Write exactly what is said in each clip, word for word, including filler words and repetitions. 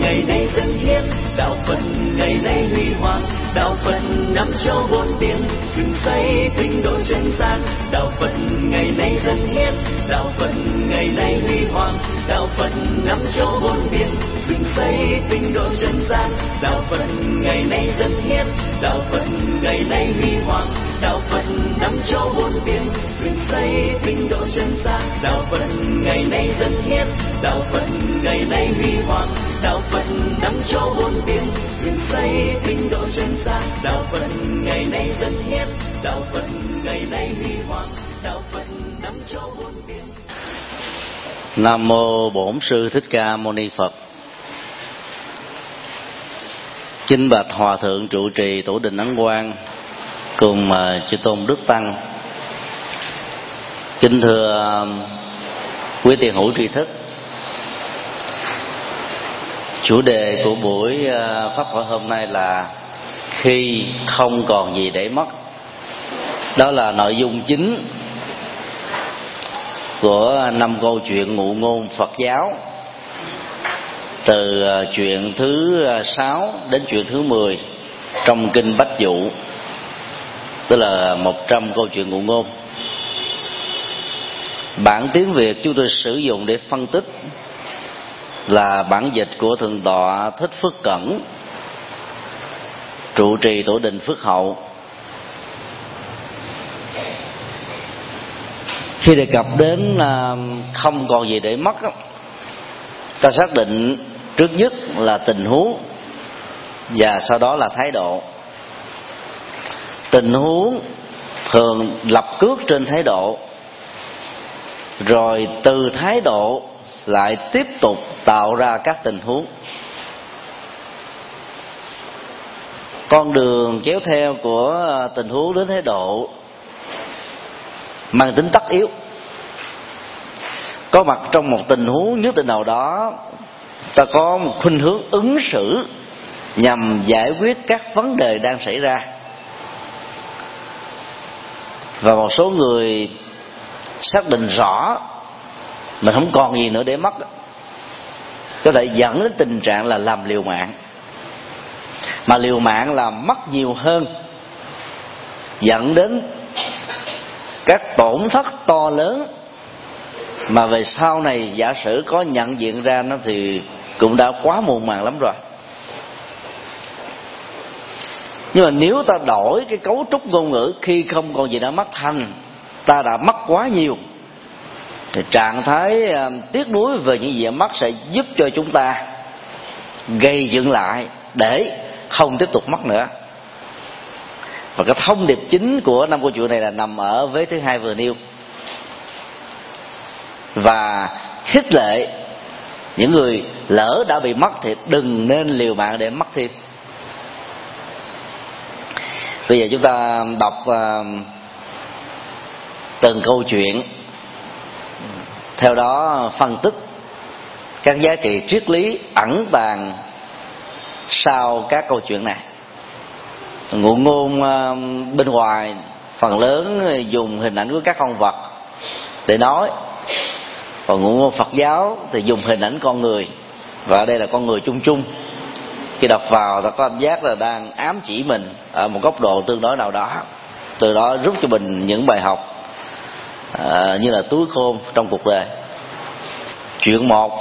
ngày nay dân hiến, đạo Phật ngày nay huy hoàng, đạo Phật năm châu bốn biển, dựng xây tinh độ chân gian. Đạo Phật ngày nay dân hiến, đạo Phật ngày nay huy hoàng, đạo Phật năm châu bốn biển, dựng xây tinh độ chân gian. Đạo Phật ngày nay dân hiến, đạo Phật ngày nay huy hoàng, đạo Phật năm châu bốn biển, dựng xây tinh độ chân gian. Đạo Phật ngày nay dân hiến, đạo Phật ngày nay huy hoàng, đạo Phật năm châu bốn biển, dựng xây tinh độ chân gian. Đạo Phật ngày nay dân hiến, đạo Phật ngày nay huy hoàng, đạo Phật năm châu bốn biển. Nam mô Bổn Sư Thích Ca Mâu Ni Phật. Kính bạch Hòa thượng trụ trì Tổ đình Ấn Quang cùng chư tôn đức tăng. Kính thưa quý tiền hữu tri thức. Chủ đề của buổi pháp thoại hôm nay là khi không còn gì để mất. Đó là nội dung chính của năm câu chuyện ngụ ngôn Phật giáo, từ chuyện thứ sáu đến chuyện thứ mười trong kinh Bách Dụ, tức là một trăm câu chuyện ngụ ngôn. Bản tiếng Việt chúng tôi sử dụng để phân tích là bản dịch của Thượng tọa Thích Phước Cẩn, trụ trì Tổ đình Phước Hậu. Khi đề cập đến không còn gì để mất, ta xác định trước nhất là tình huống và sau đó là thái độ. Tình huống thường lập cước trên thái độ, rồi từ thái độ lại tiếp tục tạo ra các tình huống. Con đường kéo theo của tình huống đến thái độ mang tính tất yếu. Có mặt trong một tình huống nhất định nào đó, ta có một khuynh hướng ứng xử nhằm giải quyết các vấn đề đang xảy ra. Và một số người xác định rõ mình không còn gì nữa để mất, có thể dẫn đến tình trạng là làm liều mạng. Mà liều mạng là mất nhiều hơn, dẫn đến các tổn thất to lớn mà về sau này giả sử có nhận diện ra nó thì cũng đã quá muộn màng lắm rồi. Nhưng mà nếu ta đổi cái cấu trúc ngôn ngữ khi không còn gì đã mất thành ta đã mất quá nhiều, thì trạng thái tiếc nuối về những gì đã mất sẽ giúp cho chúng ta gây dựng lại để không tiếp tục mất nữa. Và cái thông điệp chính của năm câu chuyện này là nằm ở vế thứ hai vừa nêu, và khích lệ những người lỡ đã bị mất thì đừng nên liều mạng để mất thêm. Bây giờ chúng ta đọc uh, từng câu chuyện, theo đó phân tích các giá trị triết lý ẩn tàng sau các câu chuyện này. Ngụ ngôn uh, bên ngoài phần lớn dùng hình ảnh của các con vật để nói, còn ngụ ngôn Phật giáo thì dùng hình ảnh con người, và ở đây là con người chung chung. Khi đọc vào ta có cảm giác là đang ám chỉ mình ở một góc độ tương đối nào đó, từ đó rút cho mình những bài học uh, như là túi khôn trong cuộc đời. Chuyện một,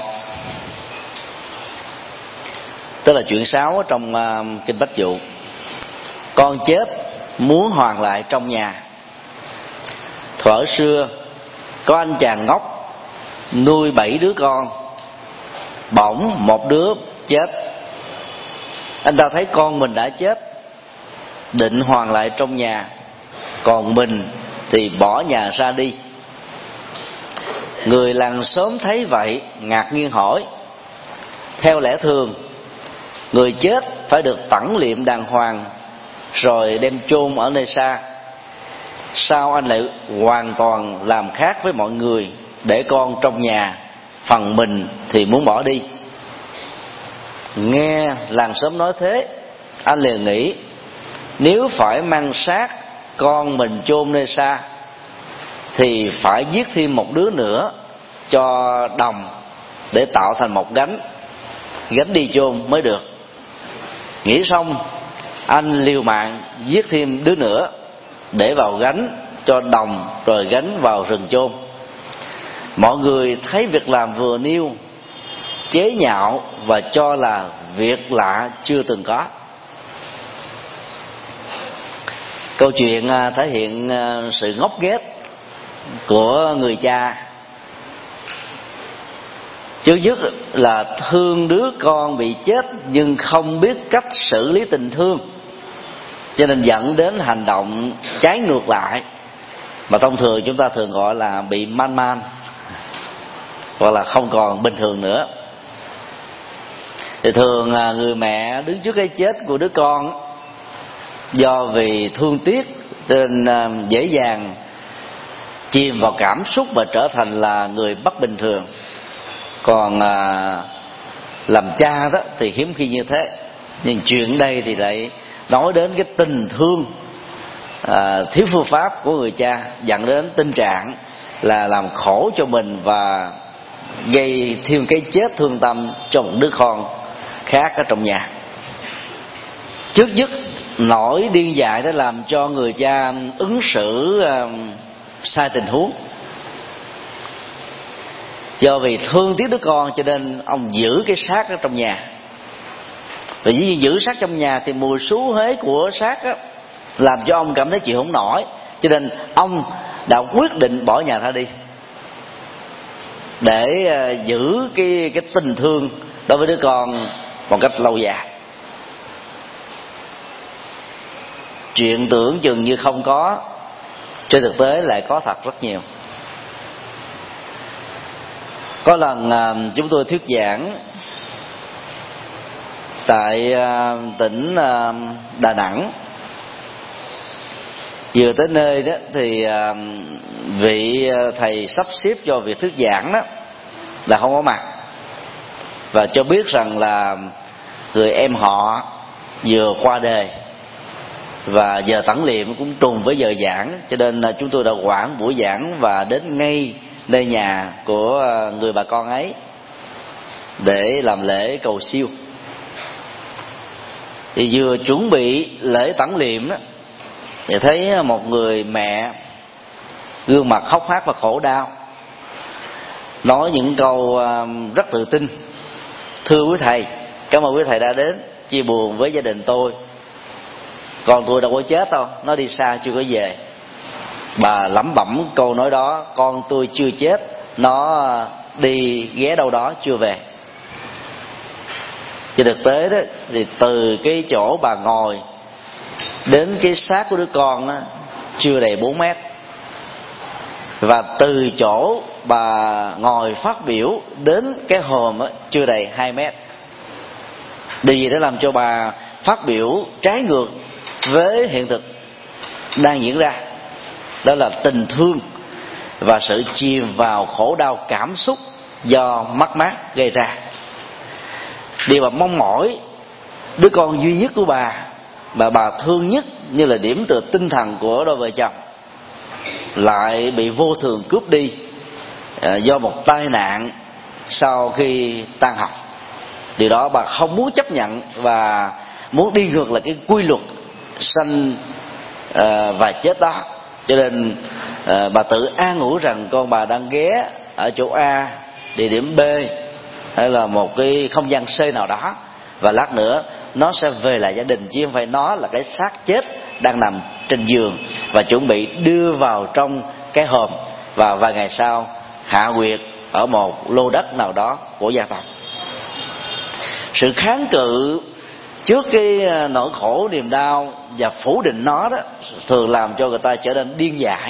tức là chuyện sáu trong uh, kinh Bách Dụ. Con chết muốn hoàn lại trong nhà. Thuở xưa có anh chàng ngốc nuôi bảy đứa con, bỗng một đứa chết. Anh ta thấy con mình đã chết, định hoàn lại trong nhà, còn mình thì bỏ nhà ra đi. Người làng xóm thấy vậy ngạc nhiên hỏi: theo lẽ thường người chết phải được tẩn liệm đàng hoàng rồi đem chôn ở nơi xa, sao anh lại hoàn toàn làm khác với mọi người, để con trong nhà, phần mình thì muốn bỏ đi? Nghe làng xóm nói thế, anh liền nghĩ nếu phải mang xác con mình chôn nơi xa thì phải giết thêm một đứa nữa cho đồng để tạo thành một gánh. gánh đi chôn mới được. Nghĩ xong, anh liều mạng giết thêm đứa nữa để vào gánh cho đồng, rồi gánh vào rừng chôn. Mọi người thấy việc làm vừa nêu, chế nhạo và cho là việc lạ chưa từng có. Câu chuyện thể hiện sự ngốc nghếch của người cha. Trước nhất là thương đứa con bị chết nhưng không biết cách xử lý tình thương, cho nên dẫn đến hành động trái ngược lại, mà thông thường chúng ta thường gọi là bị man man, hoặc là không còn bình thường nữa. Thì thường người mẹ đứng trước cái chết của đứa con, do vì thương tiếc nên dễ dàng chìm vào cảm xúc và trở thành là người bất bình thường. Còn à, làm cha đó thì hiếm khi như thế. Nhưng chuyện đây thì lại nói đến cái tình thương à, thiếu phương pháp của người cha, dẫn đến tình trạng là làm khổ cho mình và gây thêm cái chết thương tâm cho một đứa con khác ở trong nhà. Trước nhất, nỗi điên dại đã làm cho người cha ứng xử uh, sai tình huống. Do vì thương tiếc đứa con cho nên ông giữ cái xác ở trong nhà. Và dĩ nhiên giữ xác trong nhà thì mùi xú hế của xác á, làm cho ông cảm thấy chịu không nổi, cho nên ông đã quyết định bỏ nhà ra đi để uh, giữ cái cái tình thương đối với đứa con một cách lâu dài. Chuyện tưởng chừng như không có, trên thực tế lại có thật rất nhiều. Có lần uh, chúng tôi thuyết giảng tại uh, tỉnh uh, Đà Nẵng. Vừa tới nơi đó thì uh, vị thầy sắp xếp cho việc thuyết giảng đó là không có mặt, và cho biết rằng là người em họ vừa qua đời và giờ tẩn liệm cũng trùng với giờ giảng, cho nên là chúng tôi đã hoãn buổi giảng và đến ngay nơi nhà của người bà con ấy để làm lễ cầu siêu. Thì vừa chuẩn bị lễ tẩn liệm đó thì thấy một người mẹ gương mặt hốc hác và khổ đau, nói những câu rất tự tin: thưa quý thầy, cảm ơn quý thầy đã đến chia buồn với gia đình tôi. Con tôi đâu có chết đâu, nó đi xa chưa có về. Bà lẩm bẩm câu nói đó: con tôi chưa chết, nó đi ghé đâu đó chưa về. Trên thực tế đó thì từ cái chỗ bà ngồi đến cái xác của đứa con đó, chưa đầy bốn mét. Và từ chỗ bà ngồi phát biểu đến cái hòm đó, chưa đầy hai mét. Điều gì đã làm cho bà phát biểu trái ngược với hiện thực đang diễn ra? Đó là tình thương và sự chìm vào khổ đau cảm xúc do mất mát gây ra. Điều mà mong mỏi đứa con duy nhất của bà mà bà thương nhất như là điểm tựa tinh thần của đôi vợ chồng lại bị vô thường cướp đi do một tai nạn sau khi tan học. Điều đó bà không muốn chấp nhận và muốn đi ngược lại cái quy luật sanh uh, và chết đó. Cho nên uh, bà tự an ủi rằng con bà đang ghé ở chỗ A, địa điểm B, hay là một cái không gian C nào đó, và lát nữa nó sẽ về lại gia đình, chứ không phải nó là cái xác chết đang nằm trên giường và chuẩn bị đưa vào trong cái hòm và vài ngày sau hạ huyệt ở một lô đất nào đó của gia tộc. Sự kháng cự trước cái nỗi khổ niềm đau và phủ định nó đó thường làm cho người ta trở nên điên dại.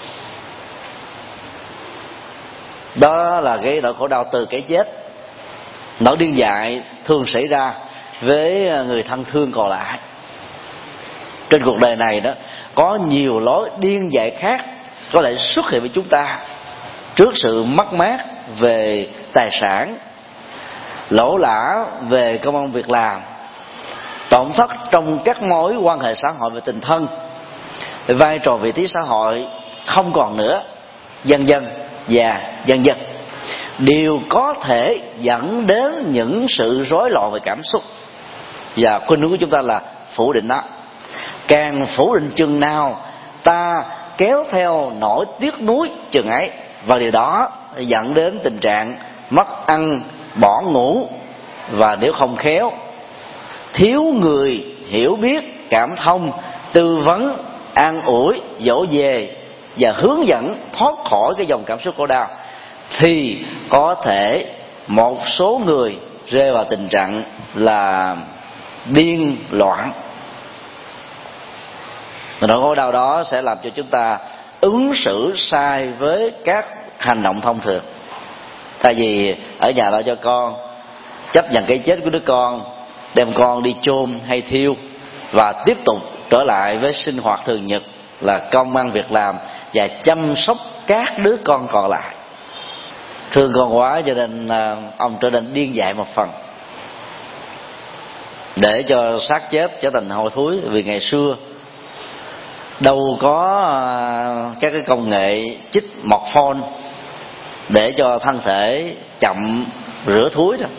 Đó là cái nỗi khổ đau từ cái chết. Nỗi điên dại thường xảy ra với người thân thương còn lại. Trên cuộc đời này đó có nhiều lối điên dại khác có thể xuất hiện với chúng ta trước sự mất mát về tài sản, lỗ lã về công ăn việc làm, tổn thất trong các mối quan hệ xã hội về tình thân, vai trò vị trí xã hội không còn nữa, vân vân và vân vân. đều có thể dẫn đến những sự rối loạn về cảm xúc, và khuynh hướng của chúng ta là phủ định nó. Càng phủ định chừng nào, ta kéo theo nỗi tiếc nuối chừng ấy, và điều đó dẫn đến tình trạng mất ăn bỏ ngủ, và nếu không khéo, thiếu người hiểu biết, cảm thông, tư vấn, an ủi, dỗ về và hướng dẫn thoát khỏi cái dòng cảm xúc khổ đau, thì có thể một số người rơi vào tình trạng là điên loạn. Nỗi khổ đau đó sẽ làm cho chúng ta ứng xử sai với các hành động thông thường. Thay vì ở nhà lo cho con, chấp nhận cái chết của đứa con, đem con đi chôn hay thiêu, và tiếp tục trở lại với sinh hoạt thường nhật là công ăn việc làm và chăm sóc các đứa con còn lại. Thương con quá cho nên ông trở nên điên dại một phần, để cho xác chết trở thành hôi thối. Vì ngày xưa đâu có các cái công nghệ chích morphone để cho thân thể chậm rửa thúi đâu.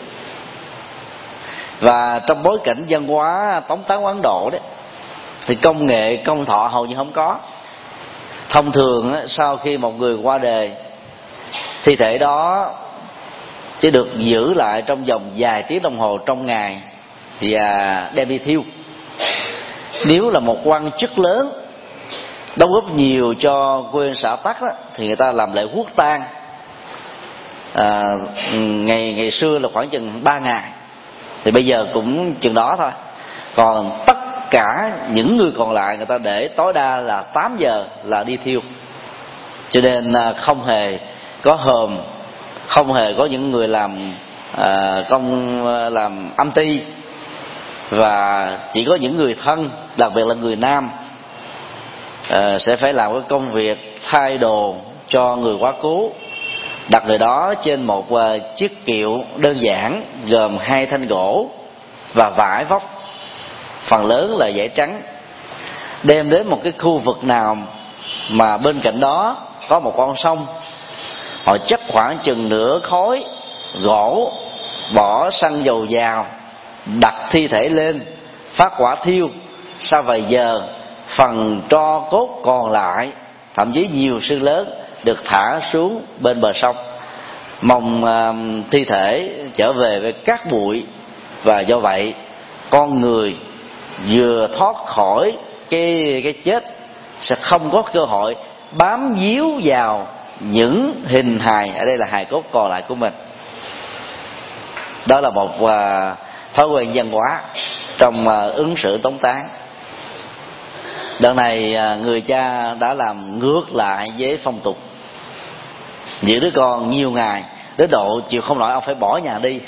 Và trong bối cảnh văn hóa tống táng Ấn Độ đấy, thì công nghệ công thọ hầu như không có. Thông thường sau khi một người qua đời, thi thể đó chỉ được giữ lại trong vòng vài tiếng đồng hồ trong ngày và đem đi thiêu. Nếu là một quan chức lớn đóng góp nhiều cho quê hương xã Tắc đó, thì người ta làm lễ quốc tang. À, ngày ngày xưa là khoảng chừng ba ngày, thì bây giờ cũng chừng đó thôi. Còn tất cả những người còn lại, người ta để tối đa là tám giờ là đi thiêu. Cho nên không hề có hòm, không hề có những người làm à, công làm âm ty, và chỉ có những người thân, đặc biệt là người nam, à, sẽ phải làm cái công việc thay đồ cho người quá cố, đặt người đó trên một uh, chiếc kiệu đơn giản gồm hai thanh gỗ và vải vóc, phần lớn là vải trắng, đem đến một cái khu vực nào mà bên cạnh đó có một con sông. Họ chất khoảng chừng nửa khối gỗ, bỏ xăng dầu vào, đặt thi thể lên, phát hỏa thiêu. Sau vài giờ, phần tro cốt còn lại, thậm chí nhiều xương lớn, được thả xuống bên bờ sông, mong uh, thi thể trở về với cát bụi. Và do vậy, con người vừa thoát khỏi cái cái chết sẽ không có cơ hội bám víu vào những hình hài, ở đây là hài cốt còn lại của mình. Đó là một uh, thói quen văn hóa trong uh, ứng xử tống táng. Đợt này uh, người cha đã làm ngược lại với phong tục, giữ đứa con nhiều ngày đến độ chịu không nổi, ông phải bỏ nhà đi.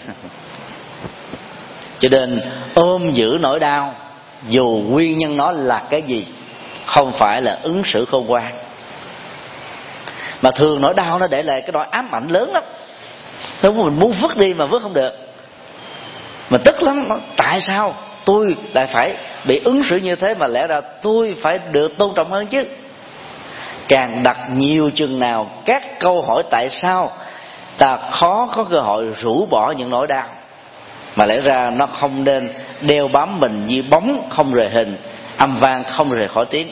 Cho nên ôm giữ nỗi đau, dù nguyên nhân nó là cái gì, không phải là ứng xử khôn ngoan. Mà thường nỗi đau nó để lại cái nỗi ám ảnh lớn lắm. Nếu mình muốn vứt đi mà vứt không được, mà tức lắm. Tại sao tôi lại phải bị ứng xử như thế, mà lẽ ra tôi phải được tôn trọng hơn chứ? Càng đặt nhiều chừng nào các câu hỏi tại sao, ta khó có cơ hội rũ bỏ những nỗi đau, mà lẽ ra nó không nên đeo bám mình như bóng không rời hình, âm vang không rời khỏi tiếng.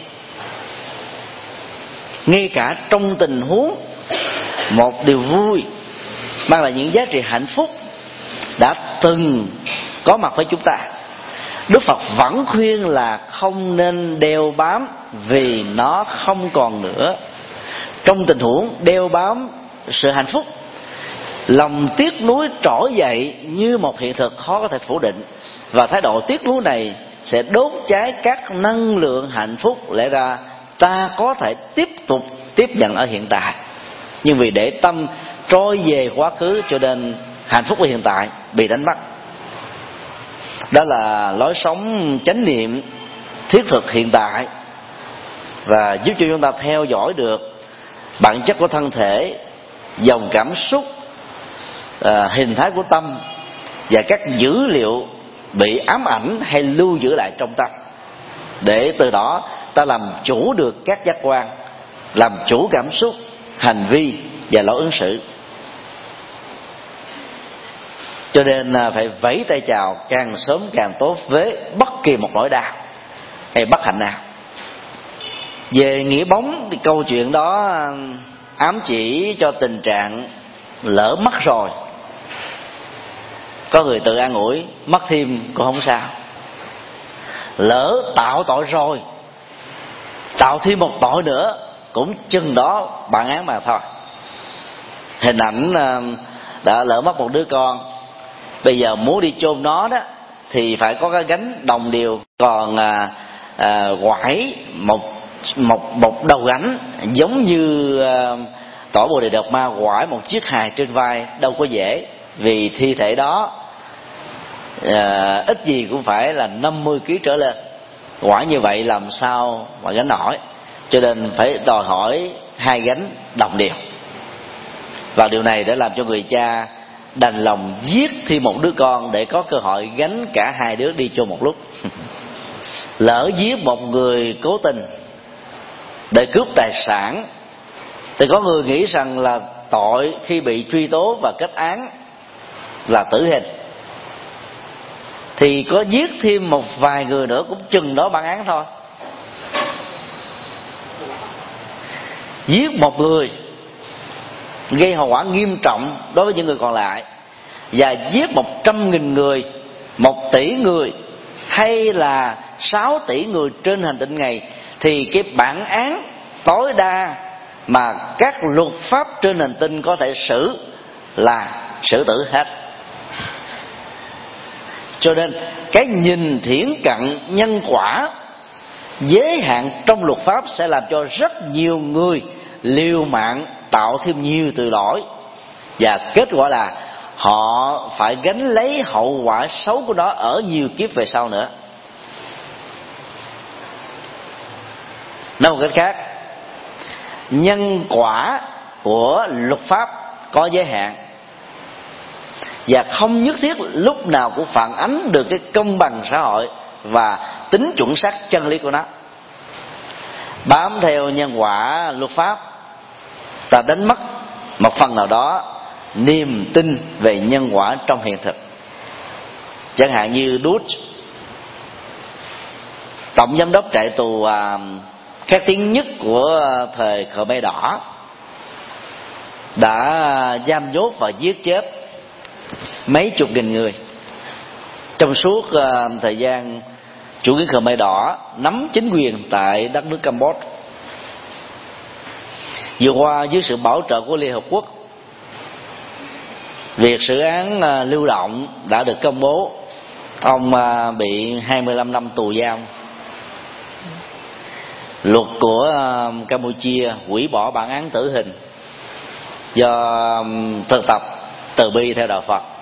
Ngay cả trong tình huống một điều vui mang lại những giá trị hạnh phúc đã từng có mặt với chúng ta, Đức Phật vẫn khuyên là không nên đeo bám, vì nó không còn nữa. Trong tình huống đeo bám sự hạnh phúc, lòng tiếc nuối trỗi dậy như một hiện thực khó có thể phủ định, và thái độ tiếc nuối này sẽ đốt cháy các năng lượng hạnh phúc. Lẽ ra ta có thể tiếp tục tiếp nhận ở hiện tại, nhưng vì để tâm trôi về quá khứ, cho nên hạnh phúc của hiện tại bị đánh mất. Đó là lối sống chánh niệm thiết thực hiện tại, và giúp cho chúng ta theo dõi được bản chất của thân thể, dòng cảm xúc, à, hình thái của tâm và các dữ liệu bị ám ảnh hay lưu giữ lại trong tâm, để từ đó ta làm chủ được các giác quan, làm chủ cảm xúc, hành vi và lối ứng xử. Cho nên phải vẫy tay chào càng sớm càng tốt với bất kỳ một nỗi đau hay bất hạnh nào. Về nghĩa bóng thì câu chuyện đó ám chỉ cho tình trạng lỡ mất rồi, có người tự an ủi mất thêm cũng không sao. Lỡ tạo tội rồi, tạo thêm một tội nữa cũng chừng đó bản án mà thôi. Hình ảnh đã lỡ mất một đứa con, bây giờ muốn đi chôn nó đó thì phải có cái gánh đồng đều, còn à, à, quải một một một đầu gánh giống như à, Tổ Bồ Đề Đạt Ma quải một chiếc hài trên vai đâu có dễ, vì thi thể đó à, ít gì cũng phải là năm mươi ki lô gam trở lên, quải như vậy làm sao mà gánh nổi, cho nên phải đòi hỏi hai gánh đồng đều. Và điều này đã làm cho người cha đành lòng giết thêm một đứa con để có cơ hội gánh cả hai đứa đi chung một lúc. Lỡ giết một người cố tình để cướp tài sản thì có người nghĩ rằng là tội khi bị truy tố và kết án là tử hình, thì có giết thêm một vài người nữa cũng chừng đó bản án thôi. Giết một người gây hậu quả nghiêm trọng đối với những người còn lại, và giết một trăm nghìn người, một tỷ người, hay là sáu tỷ người trên hành tinh này, thì cái bản án tối đa mà các luật pháp trên hành tinh có thể xử là xử tử hết. Cho nên cái nhìn thiển cận nhân quả giới hạn trong luật pháp sẽ làm cho rất nhiều người liều mạng tạo thêm nhiều tội lỗi, và kết quả là họ phải gánh lấy hậu quả xấu của nó ở nhiều kiếp về sau nữa. Nói một cách khác, nhân quả của luật pháp có giới hạn và không nhất thiết lúc nào cũng phản ánh được cái công bằng xã hội và tính chuẩn xác chân lý của nó. Bám theo nhân quả luật pháp, ta đánh mất một phần nào đó niềm tin về nhân quả trong hiện thực. Chẳng hạn như Dutch, tổng giám đốc trại tù à, khét tiếng nhất của thời Khmer Đỏ, đã giam nhốt và giết chết mấy chục nghìn người trong suốt uh, thời gian chủ nghĩa Khmer Đỏ nắm chính quyền tại đất nước Campuchia. Vừa qua dưới sự bảo trợ của Liên Hợp Quốc, việc xử án uh, lưu động đã được công bố. Ông uh, bị hai mươi lăm năm tù giam. Luật của uh, Campuchia hủy bỏ bản án tử hình do um, thực tập từ bi theo đạo Phật.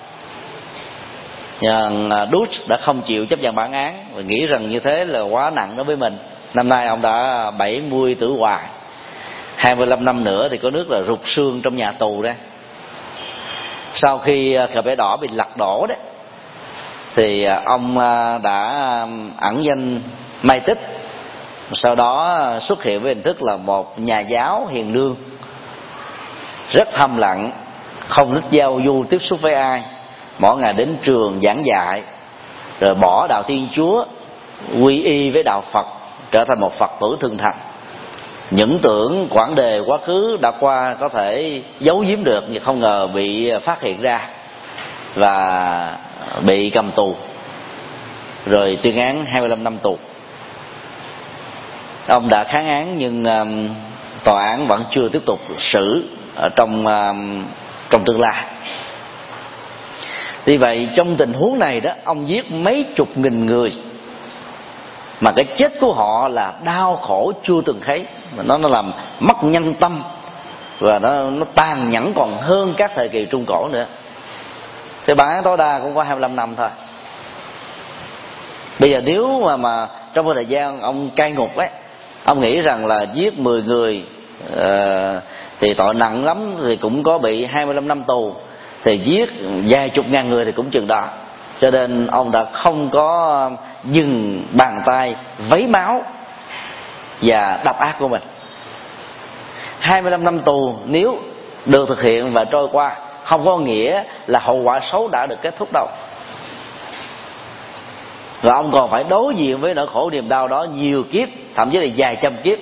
Nhưng Dutch đã không chịu chấp nhận bản án và nghĩ rằng như thế là quá nặng đối với mình. Năm nay ông đã bảy mươi tuổi hoài, hai mươi lăm năm nữa thì có nước là rụt xương trong nhà tù đó. Sau khi Khmer Đỏ bị lật đổ đấy, thì ông đã ẩn danh Mai Tích, sau đó xuất hiện với hình thức là một nhà giáo hiền lương, rất thầm lặng, không thích giao du tiếp xúc với ai, mỗi ngày đến trường giảng dạy, rồi bỏ đạo Thiên Chúa, quy y với đạo Phật, trở thành một Phật tử thường thành. Những tưởng quãng đề quá khứ đã qua có thể giấu giếm được, nhưng không ngờ bị phát hiện ra và bị cầm tù, rồi tuyên án hai mươi lăm năm tù. Ông đã kháng án nhưng um, tòa án vẫn chưa tiếp tục xử ở trong um, trong tương lai. Vì vậy trong tình huống này đó, ông giết mấy chục nghìn người mà cái chết của họ là đau khổ chưa từng thấy, mà nó nó làm mất nhân tâm và nó nó tàn nhẫn còn hơn các thời kỳ Trung Cổ nữa. Thì bản án tối đa cũng có hai mươi lăm năm thôi. Bây giờ nếu mà mà trong một thời gian ông cai ngục ấy, ông nghĩ rằng là giết mười người uh, thì tội nặng lắm thì cũng có bị hai mươi lăm năm tù, thì giết vài chục ngàn người thì cũng chừng đó. Cho nên ông đã không có dừng bàn tay vấy máu và độc ác của mình. hai mươi lăm năm tù nếu được thực hiện và trôi qua không có nghĩa là hậu quả xấu đã được kết thúc đâu. Và ông còn phải đối diện với nỗi khổ niềm đau đó nhiều kiếp, thậm chí là vài trăm kiếp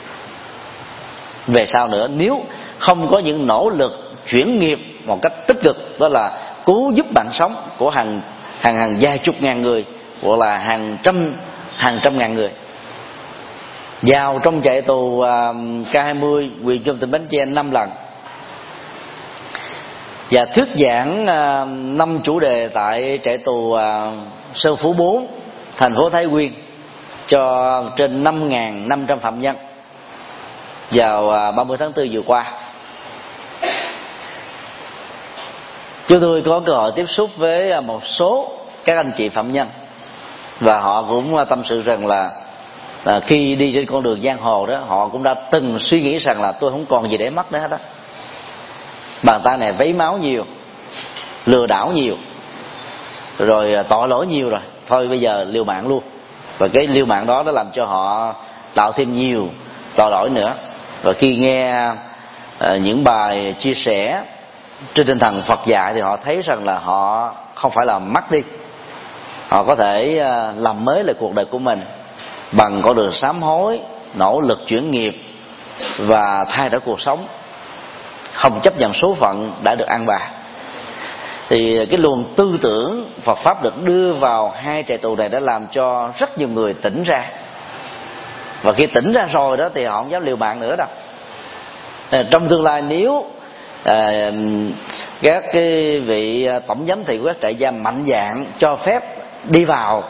về sau nữa, nếu không có những nỗ lực chuyển nghiệp một cách tích cực, đó là cứu giúp bạn sống của hàng hàng hàng vài chục ngàn người, hoặc là hàng trăm hàng trăm ngàn người. Vào trong trại tù K hai mươi huyện Trung tỉnh Bến Tre năm lần, và thuyết giảng năm chủ đề tại trại tù Sơn Phú bốn, thành phố Thái Nguyên cho trên năm nghìn năm trăm phạm nhân vào ba mươi tháng tư vừa qua. Chúng tôi có cơ hội tiếp xúc với một số các anh chị phạm nhân, và họ cũng tâm sự rằng là à, khi đi trên con đường giang hồ đó, họ cũng đã từng suy nghĩ rằng là tôi không còn gì để mất nữa hết đó. Bàn tay này vấy máu nhiều, lừa đảo nhiều, rồi tội lỗi nhiều rồi, thôi bây giờ liều mạng luôn. Và cái liều mạng đó nó làm cho họ tạo thêm nhiều tội lỗi nữa. Và khi nghe à, những bài chia sẻ trên tinh thần Phật dạy, thì họ thấy rằng là họ không phải là mất đi, họ có thể à, làm mới lại cuộc đời của mình bằng con đường sám hối, nỗ lực chuyển nghiệp và thay đổi cuộc sống, không chấp nhận số phận đã được an bài. Thì cái luồng tư tưởng Phật pháp được đưa vào hai trại tù này đã làm cho rất nhiều người tỉnh ra. Và khi tỉnh ra rồi đó thì họ không dám liều mạng nữa đâu. Trong tương lai nếu à, các cái vị tổng giám thị của các trại giam mạnh dạn cho phép đi vào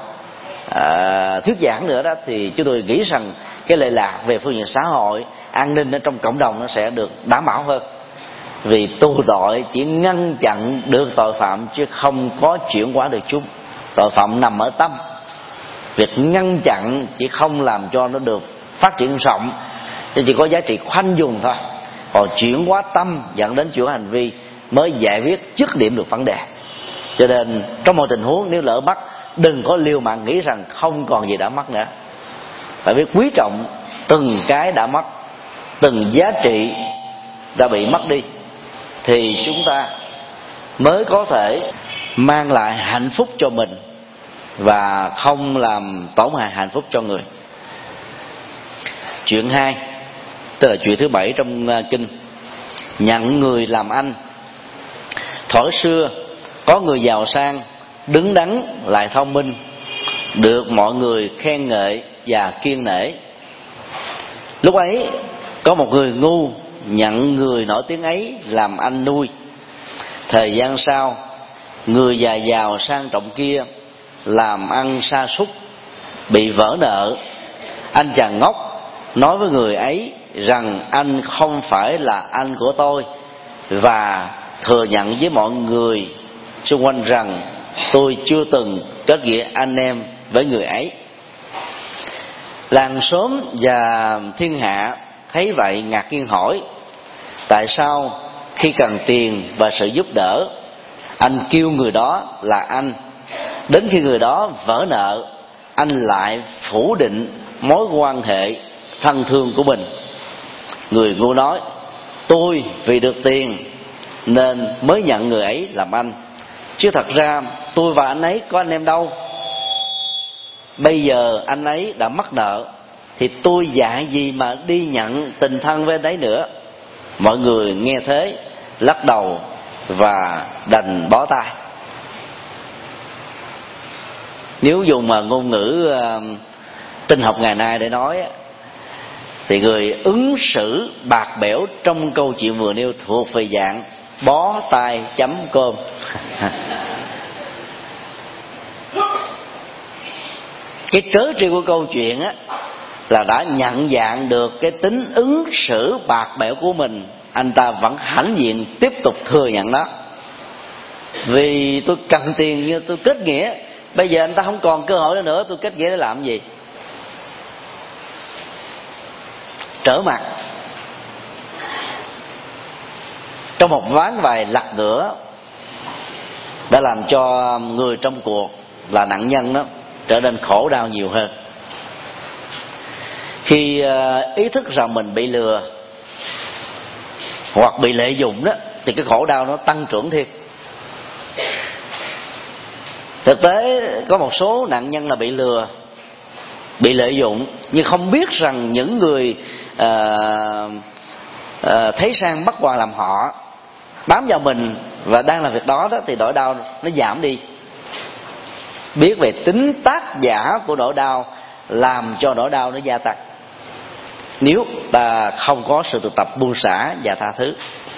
à, thuyết giảng nữa đó, thì chúng tôi nghĩ rằng cái lệ lạc về phương diện xã hội, an ninh ở trong cộng đồng nó sẽ được đảm bảo hơn. Vì tu tội chỉ ngăn chặn được tội phạm chứ không có chuyển hóa được chúng. Tội phạm nằm ở tâm, việc ngăn chặn chỉ không làm cho nó được phát triển rộng, thì chỉ có giá trị khoanh dùng thôi. Còn chuyển hóa tâm dẫn đến chuyển hành vi mới giải quyết dứt điểm được vấn đề. Cho nên trong mọi tình huống, nếu lỡ mất, đừng có liều mạng nghĩ rằng không còn gì đã mất nữa. Phải biết quý trọng từng cái đã mất, từng giá trị đã bị mất đi, thì chúng ta mới có thể mang lại hạnh phúc cho mình và không làm tổn hại hạnh phúc cho người. Chuyện hai, tức là chuyện thứ bảy trong kinh, nhận người làm anh. Thuở xưa có người giàu sang, đứng đắn lại thông minh, được mọi người khen ngợi và kiêng nể. Lúc ấy có một người ngu nhận người nổi tiếng ấy làm anh nuôi. Thời gian sau, người già giàu sang trọng kia làm ăn sa sút, bị vỡ nợ. Anh chàng ngốc nói với người ấy rằng anh không phải là anh của tôi, và thừa nhận với mọi người xung quanh rằng tôi chưa từng kết nghĩa anh em với người ấy. Làng xóm và thiên hạ thấy vậy ngạc nhiên hỏi: tại sao khi cần tiền và sự giúp đỡ, anh kêu người đó là anh, đến khi người đó vỡ nợ, anh lại phủ định mối quan hệ thân thương của mình? Người ngu nói: tôi vì được tiền nên mới nhận người ấy làm anh, chứ thật ra tôi và anh ấy có anh em đâu. Bây giờ anh ấy đã mắc nợ thì tôi dạy gì mà đi nhận tình thân với anh ấy nữa. Mọi người nghe thế lắc đầu và đành bó tay. Nếu dùng mà ngôn ngữ uh, tinh học ngày nay để nói, thì người ứng xử bạc bẽo trong câu chuyện vừa nêu thuộc về dạng bó tay chấm cơm. Cái trớ trêu của câu chuyện á là đã nhận dạng được cái tính ứng xử bạc bẽo của mình, anh ta vẫn hãnh diện tiếp tục thừa nhận đó. Vì tôi cần tiền như tôi kết nghĩa, bây giờ anh ta không còn cơ hội nữa, nữa tôi kết nghĩa để làm gì? Trở mặt. Trong một ván bài lật ngửa đã làm cho người trong cuộc là nạn nhân đó trở nên khổ đau nhiều hơn. Khi ý thức rằng mình bị lừa hoặc bị lợi dụng đó, thì cái khổ đau nó tăng trưởng thêm. Thực tế có một số nạn nhân là bị lừa, bị lợi dụng, nhưng không biết rằng những người uh, uh, thấy sang bắt quàng làm họ, bám vào mình và đang làm việc đó, đó thì nỗi đau nó giảm đi. Biết về tính tác giả của nỗi đau làm cho nỗi đau nó gia tăng, nếu ta không có sự thực tập buông xả và tha thứ.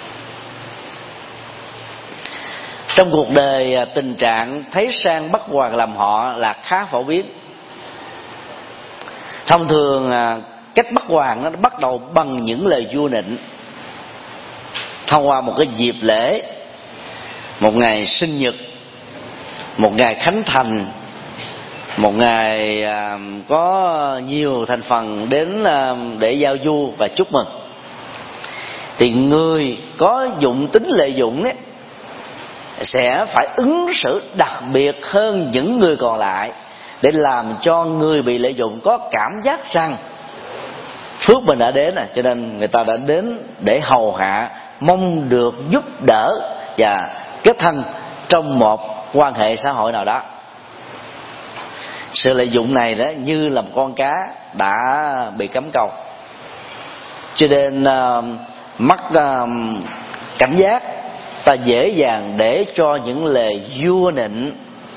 Trong cuộc đời, tình trạng thấy sang bắt quàng làm họ là khá phổ biến. Thông thường cách bắt quàng nó bắt đầu bằng những lời vua nịnh, thông qua một cái dịp lễ, một ngày sinh nhật, một ngày khánh thành, một ngày có nhiều thành phần đến để giao du và chúc mừng. Thì người có dụng tính lợi dụng ấy sẽ phải ứng xử đặc biệt hơn những người còn lại, để làm cho người bị lợi dụng có cảm giác rằng phước mình đã đến, à, cho nên người ta đã đến để hầu hạ, mong được giúp đỡ và kết thân trong một quan hệ xã hội nào đó. Sự lợi dụng này đó như là một con cá đã bị cắm câu, cho nên uh, mắc uh, cảnh giác, ta dễ dàng để cho những lời vua nịnh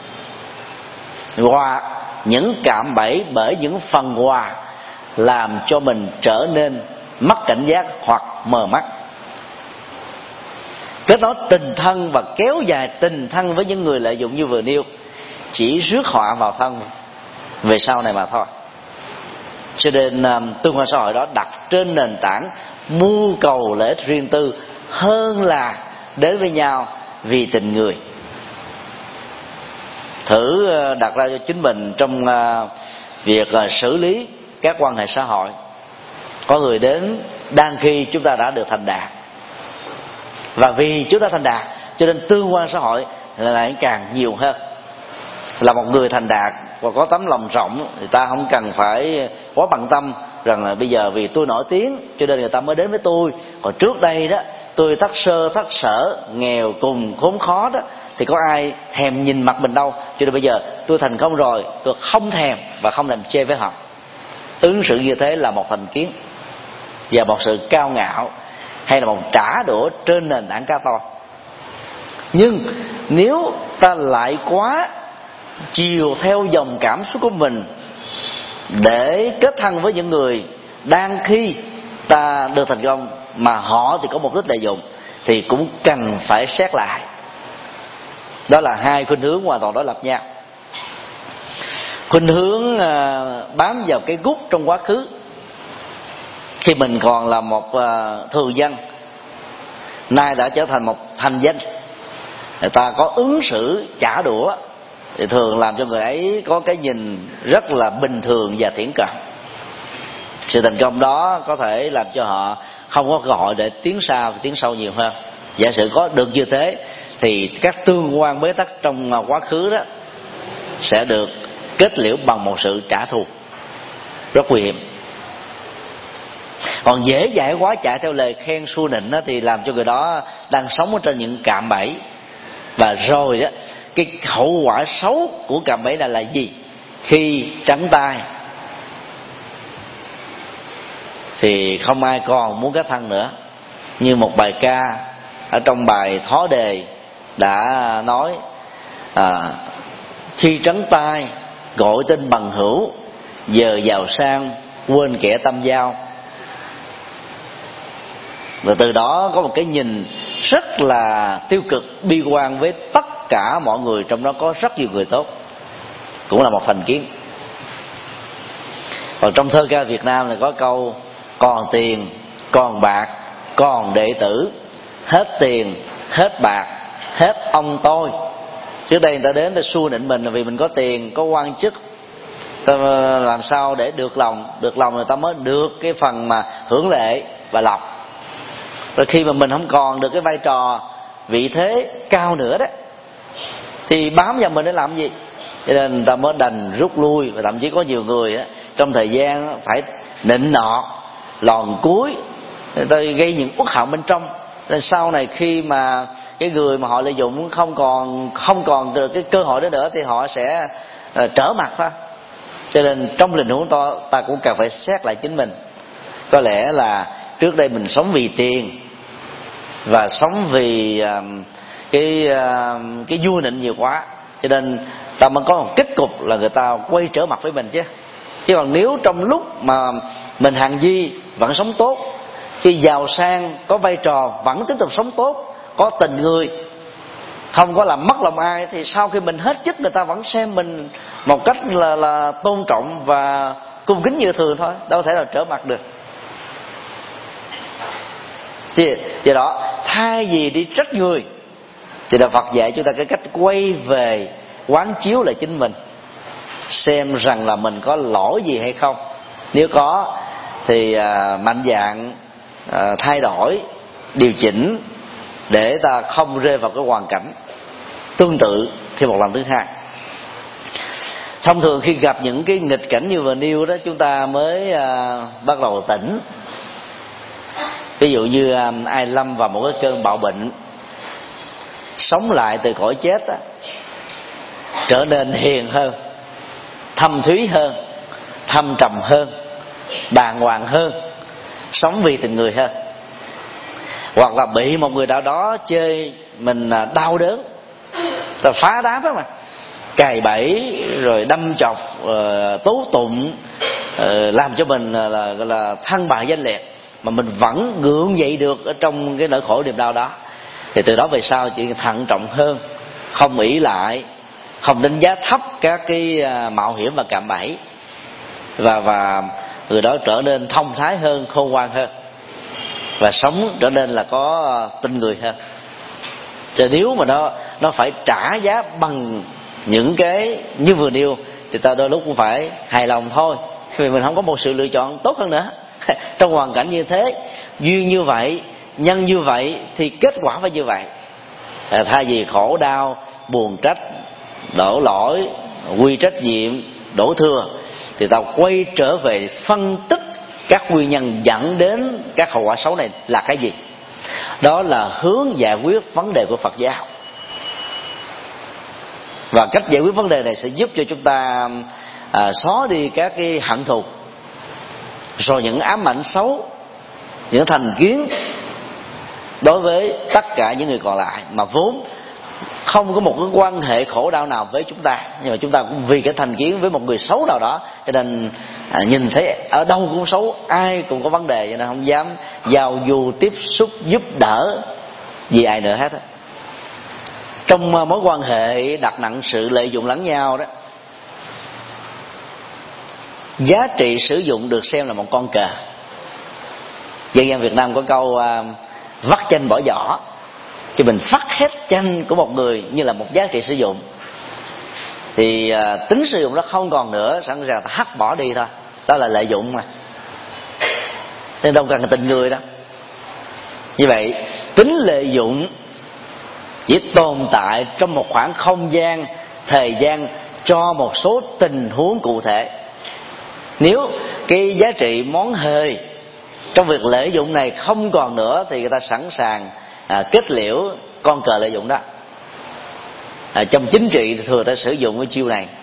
hoặc những cạm bẫy bởi những phần quà làm cho mình trở nên mất cảnh giác hoặc mờ mắt. Kết nối tình thân và kéo dài tình thân với những người lợi dụng như vừa nêu chỉ rước họa vào thân về sau này mà thôi. Cho nên tương quan xã hội đó đặt trên nền tảng mưu cầu lợi ích riêng tư hơn là đến với nhau vì tình người. Thử đặt ra cho chính mình trong việc xử lý các quan hệ xã hội. Có người đến đang khi chúng ta đã được thành đạt, và vì chúng ta thành đạt cho nên tương quan xã hội lại càng nhiều hơn. Là một người thành đạt và có tấm lòng rộng thì ta không cần phải quá bận tâm rằng là bây giờ vì tôi nổi tiếng cho nên người ta mới đến với tôi. Còn trước đây đó tôi thất sơ thất sở, nghèo cùng khốn khó đó, thì có ai thèm nhìn mặt mình đâu. Cho nên bây giờ tôi thành công rồi, tôi không thèm và không thèm chê với họ. Ứng xử như thế là một thành kiến và một sự cao ngạo, hay là một trả đũa trên nền tảng cá to. Nhưng nếu ta lại quá chiều theo dòng cảm xúc của mình để kết thân với những người đang khi ta được thành công mà họ thì có mục đích lợi dụng, thì cũng cần phải xét lại. Đó là hai khuynh hướng hoàn toàn đối lập nhau. Khuynh hướng bám vào cái gút trong quá khứ, khi mình còn là một thường dân, nay đã trở thành một thành danh, người ta có ứng xử trả đũa thì thường làm cho người ấy có cái nhìn rất là bình thường và thiển cận. Sự thành công đó có thể làm cho họ không có cơ hội để tiến xa tiến sâu nhiều hơn. Giả sử có được như thế thì các tương quan bế tắc trong quá khứ đó sẽ được kết liễu bằng một sự trả thù rất nguy hiểm. Còn dễ dãi quá chạy theo lời khen xu nịnh đó, thì làm cho người đó đang sống ở trên những cạm bẫy. Và rồi đó, cái hậu quả xấu của cạm bẫy này là gì? Khi trắng tay thì không ai còn muốn kết thân nữa. Như một bài ca ở trong bài Thó Đề đã nói, à, khi trắng tay gọi tên bằng hữu, giờ giàu sang quên kẻ tâm giao. Và từ đó có một cái nhìn rất là tiêu cực, bi quan với tất cả mọi người, trong đó có rất nhiều người tốt, cũng là một thành kiến. Còn trong thơ ca Việt Nam là có câu: còn tiền, còn bạc, còn đệ tử, hết tiền, hết bạc, hết ông tôi. Trước đây người ta đến để xua nịnh mình là vì mình có tiền, có quan chức, ta làm sao để được lòng, được lòng người ta mới được cái phần mà hưởng lệ và lộc. Rồi khi mà mình không còn được cái vai trò vị thế cao nữa đó, thì bám vào mình để làm gì? Cho nên người ta mới đành rút lui. Và thậm chí có nhiều người á, trong thời gian phải nịnh nọt, lòn cúi, người ta gây những uất hận bên trong, Nên sau này khi mà cái người mà họ lợi dụng không còn không còn được cái cơ hội đó nữa thì họ sẽ uh, trở mặt thôi. Cho nên trong tình huống to ta cũng cần phải xét lại chính mình. Có lẽ là trước đây mình sống vì tiền và sống vì uh, cái uh, cái vua nịnh nhiều quá, cho nên ta mới có một kết cục là người ta quay trở mặt với mình chứ. Chứ còn nếu trong lúc mà mình hàng di vẫn sống tốt, khi giàu sang có vai trò vẫn tiếp tục sống tốt, có tình người, không có làm mất lòng ai, thì sau khi mình hết chức người ta vẫn xem mình một cách là, là tôn trọng và cung kính như thường thôi, đâu thể nào trở mặt được. Do đó thay vì đi trách người thì Đạo Phật dạy chúng ta cái cách quay về quán chiếu lại chính mình, xem rằng là mình có lỗi gì hay không. Nếu có thì à, mạnh dạn à, thay đổi, điều chỉnh để ta không rơi vào cái hoàn cảnh tương tự thêm một lần thứ hai. Thông thường khi gặp những cái nghịch cảnh như vừa nêu đó, chúng ta mới à, bắt đầu tỉnh. Ví dụ như à, ai lâm vào một cái cơn bạo bệnh, sống lại từ cõi chết á, trở nên hiền hơn, thâm thúy hơn, thâm trầm hơn, đàng hoàng hơn, sống vì tình người hơn. Hoặc là bị một người nào đó chơi mình đau đớn, ta phá đám đó mà, cày bẫy rồi đâm chọc, uh, tố tụng, uh, làm cho mình là, là, là thân bại danh liệt, mà mình vẫn gượng dậy được ở trong cái nỗi khổ niềm đau đó, thì từ đó về sau chỉ thận trọng hơn, không ỷ lại, không đánh giá thấp các cái mạo hiểm và cạm bẫy, và và người đó trở nên thông thái hơn, khôn ngoan hơn, và sống trở nên là có tình người hơn. Thì nếu mà nó nó phải trả giá bằng những cái như vừa nêu thì ta đôi lúc cũng phải hài lòng thôi, vì mình không có một sự lựa chọn tốt hơn nữa. Trong hoàn cảnh như thế, duyên như vậy, nhân như vậy thì kết quả phải như vậy. À, thay vì khổ đau, buồn trách, đổ lỗi, quy trách nhiệm, đổ thừa, thì ta quay trở về phân tích các nguyên nhân dẫn đến các hậu quả xấu này là cái gì. Đó là hướng giải quyết vấn đề của Phật giáo. Và cách giải quyết vấn đề này sẽ giúp cho chúng ta à, xóa đi các cái hận thù, rồi những ám ảnh xấu, những thành kiến đối với tất cả những người còn lại, mà vốn không có một cái quan hệ khổ đau nào với chúng ta, nhưng mà chúng ta cũng vì cái thành kiến với một người xấu nào đó, cho nên à, nhìn thấy ở đâu cũng xấu, ai cũng có vấn đề, cho nên không dám giao du, tiếp xúc, giúp đỡ gì ai nữa hết. Trong mối quan hệ đặt nặng sự lợi dụng lẫn nhau đó, giá trị sử dụng được xem là một con cờ. Dân gian Việt Nam có câu à, vắt chanh bỏ vỏ, thì mình vắt hết chanh của một người như là một giá trị sử dụng, thì à, tính sử dụng nó không còn nữa, sẵn sàng ta hắt bỏ đi thôi. Đó là lợi dụng mà, nên đâu cần tình người đâu. Như vậy tính lợi dụng chỉ tồn tại trong một khoảng không gian, thời gian cho một số tình huống cụ thể. Nếu cái giá trị món hời trong việc lợi dụng này không còn nữa, thì người ta sẵn sàng à, kết liễu con cờ lợi dụng đó. À, trong chính trị thì thường ta sử dụng cái chiêu này.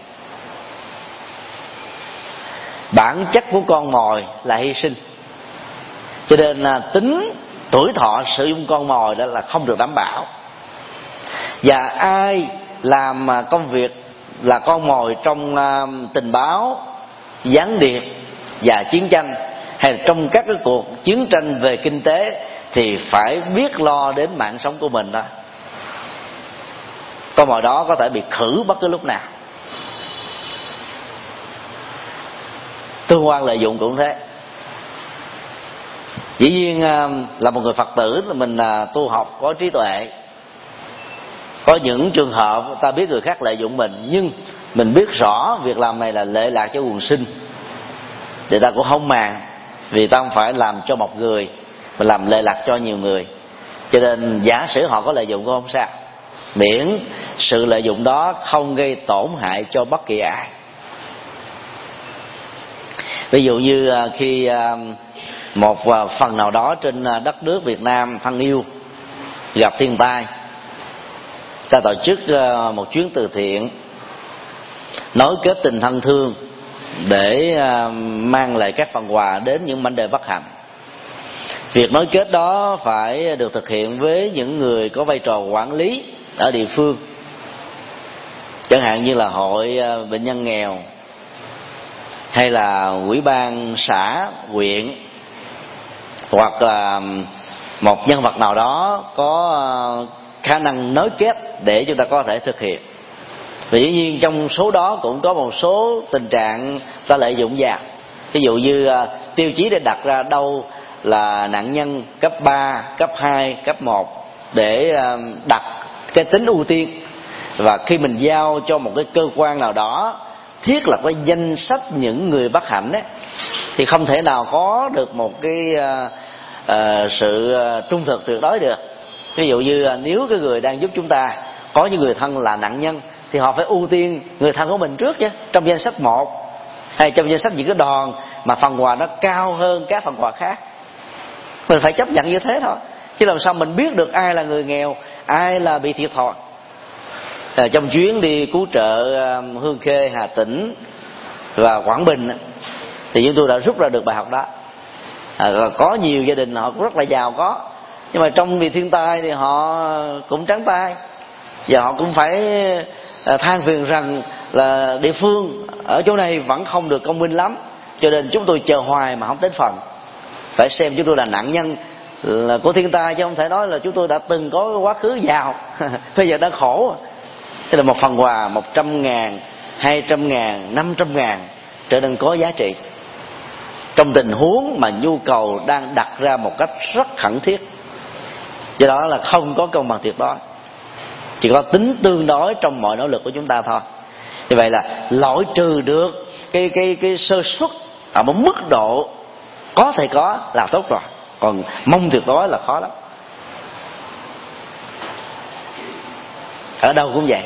Bản chất của con mồi là hy sinh, cho nên là tính tuổi thọ sử dụng con mồi đó là không được đảm bảo. Và ai làm công việc là con mồi trong tình báo, gián điệp và chiến tranh, hay là trong các cái cuộc chiến tranh về kinh tế, thì phải biết lo đến mạng sống của mình đó. Con mồi đó có thể bị khử bất cứ lúc nào. Tương quan lợi dụng cũng thế. Dĩ nhiên là một người Phật tử, mình tu học có trí tuệ, có những trường hợp ta biết người khác lợi dụng mình, nhưng mình biết rõ việc làm này là lệ lạc cho quần sinh, thì ta cũng không màng, vì ta không phải làm cho một người mà làm lệ lạc cho nhiều người. Cho nên giả sử họ có lợi dụng cũng không sao, miễn sự lợi dụng đó không gây tổn hại cho bất kỳ ai. Ví dụ như khi một phần nào đó trên đất nước Việt Nam thân yêu gặp thiên tai, ta tổ chức một chuyến từ thiện nối kết tình thân thương để mang lại các phần quà đến những mảnh đời bất hạnh. Việc nối kết đó phải được thực hiện với những người có vai trò quản lý ở địa phương, chẳng hạn như là hội bệnh nhân nghèo, hay là ủy ban xã, huyện, hoặc là một nhân vật nào đó có khả năng nối kết để chúng ta có thể thực hiện. Và dĩ nhiên trong số đó cũng có một số tình trạng ta lợi dụng vào. Ví dụ như tiêu chí để đặt ra đâu là nạn nhân cấp ba, cấp hai, cấp một để đặt cái tính ưu tiên. Và khi mình giao cho một cái cơ quan nào đó thiết lập cái danh sách những người bất hạnh ấy, thì không thể nào có được một cái uh, uh, sự trung thực tuyệt đối được. Ví dụ như uh, nếu cái người đang giúp chúng ta có những người thân là nạn nhân, thì họ phải ưu tiên người thân của mình trước chứ, trong danh sách một, hay trong danh sách những cái đoàn mà phần quà nó cao hơn các phần quà khác. Mình phải chấp nhận như thế thôi, chứ làm sao mình biết được ai là người nghèo, ai là bị thiệt thòi. À, trong chuyến đi cứu trợ uh, Hương Khê, Hà Tĩnh và Quảng Bình thì chúng tôi đã rút ra được bài học đó. À, có nhiều gia đình họ cũng rất là giàu có, nhưng mà trong vì thiên tai thì họ cũng trắng tay, và họ cũng phải uh, than phiền rằng là địa phương ở chỗ này vẫn không được công minh lắm, cho nên chúng tôi chờ hoài mà không đến phần. Phải xem chúng tôi là nạn nhân là của thiên tai, chứ không thể nói là chúng tôi đã từng có quá khứ giàu bây giờ đã khổ. Thế là một phần quà một trăm ngàn, hai trăm ngàn, năm trăm ngàn trở nên có giá trị trong tình huống mà nhu cầu đang đặt ra một cách rất khẩn thiết. Do đó là không có công bằng tuyệt đối, chỉ có tính tương đối trong mọi nỗ lực của chúng ta thôi. Như vậy là loại trừ được cái cái cái sơ suất ở một mức độ có thể có là tốt rồi, còn mong tuyệt đối là khó lắm. Ở đâu cũng vậy,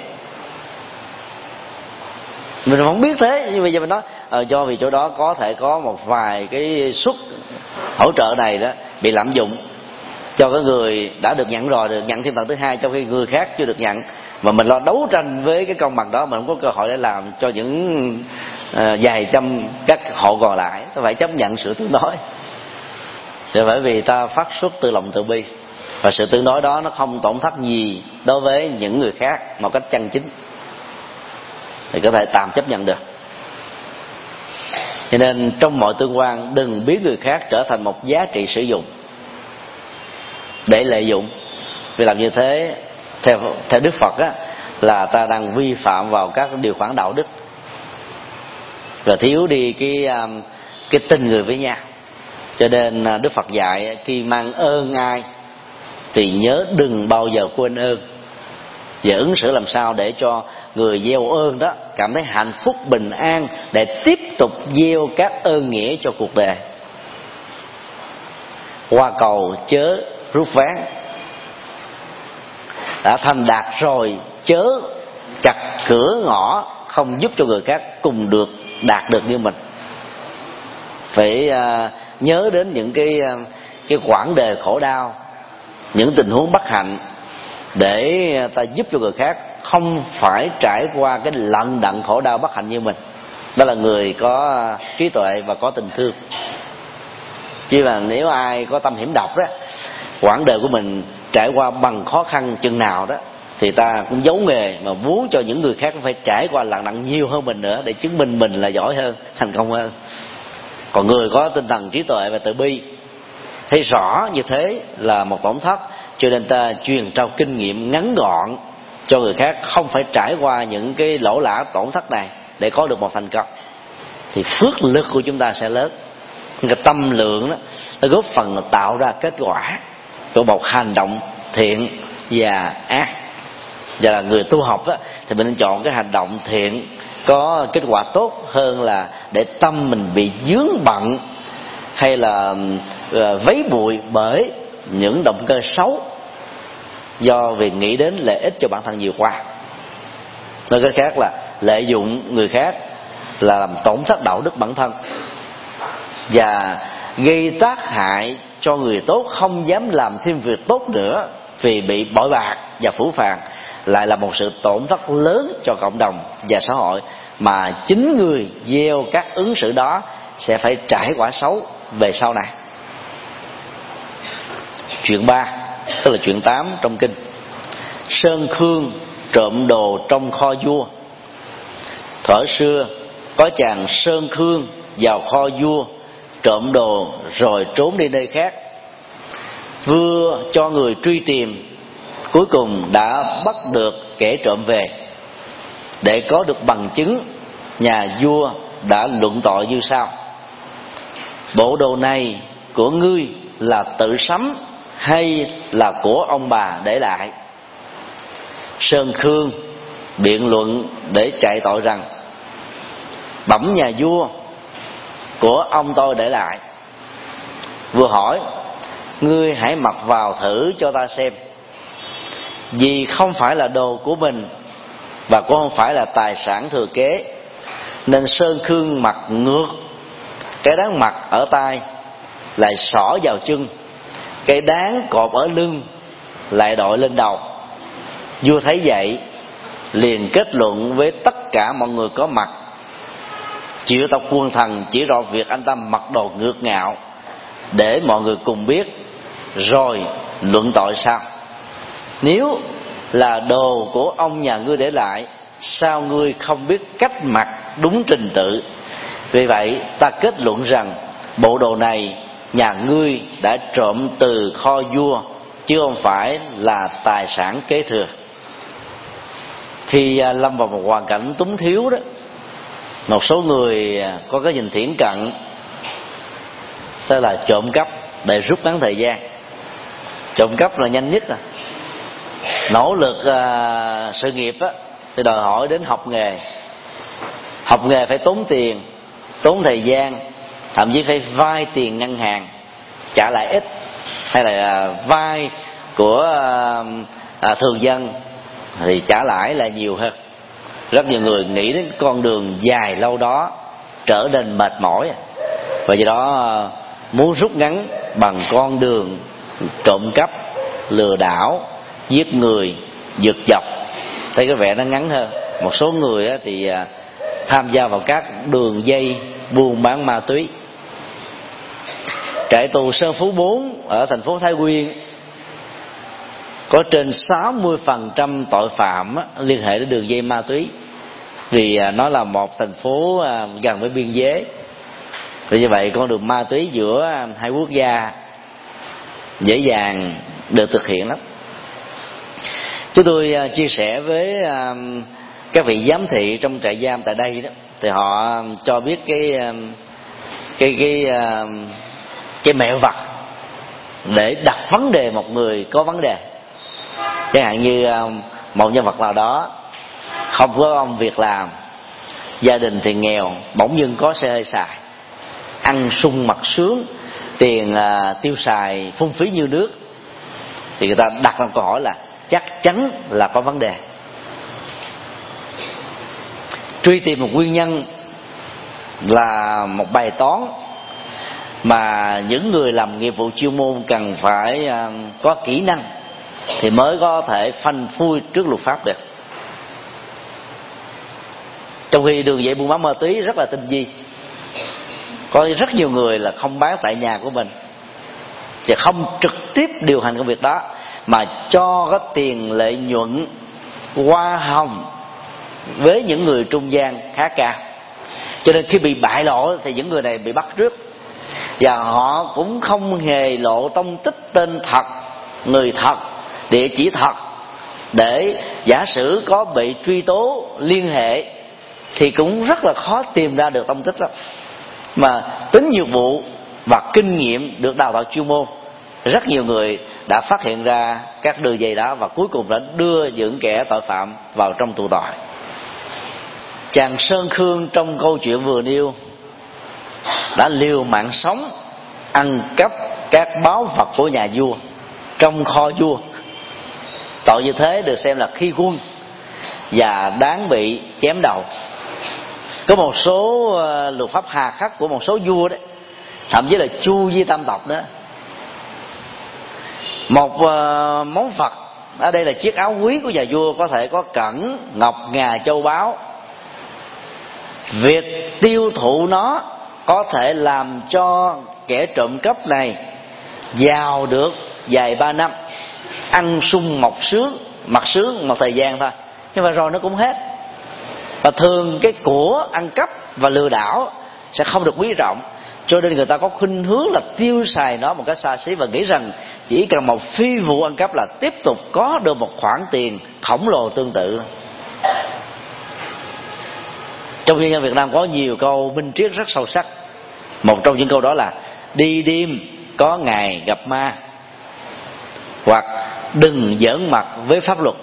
mình không biết thế, nhưng bây giờ mình nói ờ, do vì chỗ đó có thể có một vài cái suất hỗ trợ này đó bị lạm dụng, cho cái người đã được nhận rồi được nhận thêm lần thứ hai, trong khi người khác chưa được nhận, mà mình lo đấu tranh với cái công bằng đó, mình không có cơ hội để làm cho những uh, vài trăm các hộ còn lại. Ta phải chấp nhận sự tương đối, thì bởi vì ta phát xuất từ lòng từ bi, và sự tương đối đó nó không tổn thất gì đối với những người khác một cách chân chính, thì có thể tạm chấp nhận được. Cho nên trong mọi tương quan đừng biến người khác trở thành một giá trị sử dụng để lợi dụng. Vì làm như thế theo theo Đức Phật á, là ta đang vi phạm vào các điều khoản đạo đức và thiếu đi cái cái tình người với nhau. Cho nên Đức Phật dạy khi mang ơn ai thì nhớ đừng bao giờ quên ơn, và ứng xử làm sao để cho người gieo ơn đó cảm thấy hạnh phúc bình an để tiếp tục gieo các ơn nghĩa cho cuộc đời. Qua cầu chớ rút ván, đã thành đạt rồi chớ chặt cửa ngõ không giúp cho người khác cùng được đạt được như mình. Phải uh, nhớ đến những cái uh, cái quãng đời khổ đau, những tình huống bất hạnh, để ta giúp cho người khác không phải trải qua cái lận đận khổ đau bất hạnh như mình. Đó là người có trí tuệ và có tình thương. Chứ mà nếu ai có tâm hiểm độc đó, quãng đời của mình trải qua bằng khó khăn chừng nào đó, thì ta cũng giấu nghề mà muốn cho những người khác phải trải qua lận đận nhiều hơn mình nữa, để chứng minh mình là giỏi hơn, thành công hơn. Còn người có tinh thần trí tuệ và từ bi thấy rõ như thế là một tổn thất, cho nên ta truyền trao kinh nghiệm ngắn gọn cho người khác không phải trải qua những cái lỗ lã tổn thất này để có được một thành công, thì phước lực của chúng ta sẽ lớn. Cái tâm lượng đó nó góp phần tạo ra kết quả của một hành động thiện và ác. Và là người tu học đó, thì mình nên chọn cái hành động thiện có kết quả tốt hơn là để tâm mình bị vướng bận hay là uh, vấy bụi bởi những động cơ xấu do vì nghĩ đến lợi ích cho bản thân nhiều quá. Nói cách khác là lợi dụng người khác là làm tổn thất đạo đức bản thân và gây tác hại cho người tốt không dám làm thêm việc tốt nữa, vì bị bội bạc và phũ phàng, lại là một sự tổn thất lớn cho cộng đồng và xã hội, mà chính người gieo các ứng xử đó sẽ phải trải quả xấu về sau này. Chuyện ba, tức là chuyện tám trong kinh. Sơn Khương trộm đồ trong kho vua. Thuở xưa có chàng Sơn Khương vào kho vua trộm đồ rồi trốn đi nơi khác. Vua cho người truy tìm, cuối cùng đã bắt được kẻ trộm về. Để có được bằng chứng, nhà vua đã luận tội như sau: bộ đồ này của ngươi là tự sắm hay là của ông bà để lại? Sơn Khương biện luận để chạy tội rằng: bẩm nhà vua, của ông tôi để lại. Vua hỏi: ngươi hãy mặc vào thử cho ta xem. Vì không phải là đồ của mình và cũng không phải là tài sản thừa kế, nên Sơn Khương mặc ngược, cái đáng mặc ở tay lại xỏ vào chân, cái đáng cột ở lưng lại đội lên đầu. Vua thấy vậy liền kết luận với tất cả mọi người có mặt: triệu tập quân thần chỉ rõ việc anh ta mặc đồ ngược ngạo, để mọi người cùng biết, rồi luận tội sao. Nếu là đồ của ông nhà ngươi để lại, sao ngươi không biết cách mặc đúng trình tự? Vì vậy ta kết luận rằng bộ đồ này nhà ngươi đã trộm từ kho vua, chứ không phải là tài sản kế thừa. Khi lâm vào một hoàn cảnh túng thiếu đó, một số người có cái nhìn thiển cận, tức là trộm cắp để rút ngắn thời gian. Trộm cắp là nhanh nhất à. Nỗ lực uh, sự nghiệp á, thì đòi hỏi đến học nghề. Học nghề phải tốn tiền, tốn thời gian, thậm chí phải vay tiền ngân hàng trả lại ít, hay là uh, vay của uh, uh, thường dân thì trả lãi là nhiều hơn. Rất nhiều người nghĩ đến con đường dài lâu đó trở nên mệt mỏi, và do đó muốn rút ngắn bằng con đường trộm cắp, lừa đảo, giết người, giật dọc, thấy cái vẻ nó ngắn hơn. Một số người thì tham gia vào các đường dây buôn bán ma túy. Trại tù Sơn Phú bốn ở thành phố Thái Nguyên có trên sáu mươi phần trăm tội phạm liên hệ đến đường dây ma túy, vì nó là một thành phố gần với biên giới. Vì như vậy con đường ma túy giữa hai quốc gia dễ dàng được thực hiện lắm. Chúng tôi chia sẻ với các vị giám thị trong trại giam tại đây đó, thì họ cho biết cái cái cái cái mẹo vặt để đặt vấn đề một người có vấn đề. Chẳng hạn như một nhân vật nào đó không có công việc làm, gia đình thì nghèo, bỗng dưng có xe hơi xài, ăn sung mặc sướng, tiền uh, tiêu xài phung phí như nước, thì người ta đặt ra câu hỏi là chắc chắn là có vấn đề. Truy tìm một nguyên nhân là một bài toán mà những người làm nghiệp vụ chuyên môn cần phải uh, có kỹ năng thì mới có thể phanh phui trước luật pháp được. Trong khi đường dây buôn bán ma túy rất là tinh vi, có rất nhiều người là không bán tại nhà của mình và không trực tiếp điều hành công việc đó, mà cho có tiền lợi nhuận hoa hồng với những người trung gian khá cao. Cho nên khi bị bại lộ thì những người này bị bắt trước, và họ cũng không hề lộ tông tích tên thật, người thật, địa chỉ thật, để giả sử có bị truy tố liên hệ thì cũng rất là khó tìm ra được tông tích lắm. Mà tính nhiều vụ và kinh nghiệm được đào tạo chuyên môn, rất nhiều người đã phát hiện ra các đường dây đó và cuối cùng đã đưa những kẻ tội phạm vào trong tù tội. Chàng Sơn Khương trong câu chuyện vừa nêu đã liều mạng sống ăn cắp các báu vật của nhà vua trong kho vua. Tội như thế được xem là khi quân và đáng bị chém đầu. Có một số luật pháp hà khắc của một số vua đấy, thậm chí là Chu Di Tam Tộc đó, Một uh, món vật ở đây là chiếc áo quý của nhà vua, có thể có cẩn, ngọc, ngà, châu báu. Việc tiêu thụ nó có thể làm cho kẻ trộm cắp này giàu được vài ba năm, ăn sung mọc sướng, mặc sướng một thời gian thôi, nhưng mà rồi nó cũng hết. Và thường cái của ăn cắp và lừa đảo sẽ không được quý trọng, cho nên người ta có khuynh hướng là tiêu xài nó một cách xa xỉ và nghĩ rằng chỉ cần một phi vụ ăn cắp là tiếp tục có được một khoản tiền khổng lồ tương tự. Trong dân gian Việt Nam có nhiều câu minh triết rất sâu sắc. Một trong những câu đó là đi đêm có ngày gặp ma, hoặc đừng giỡn mặt với pháp luật.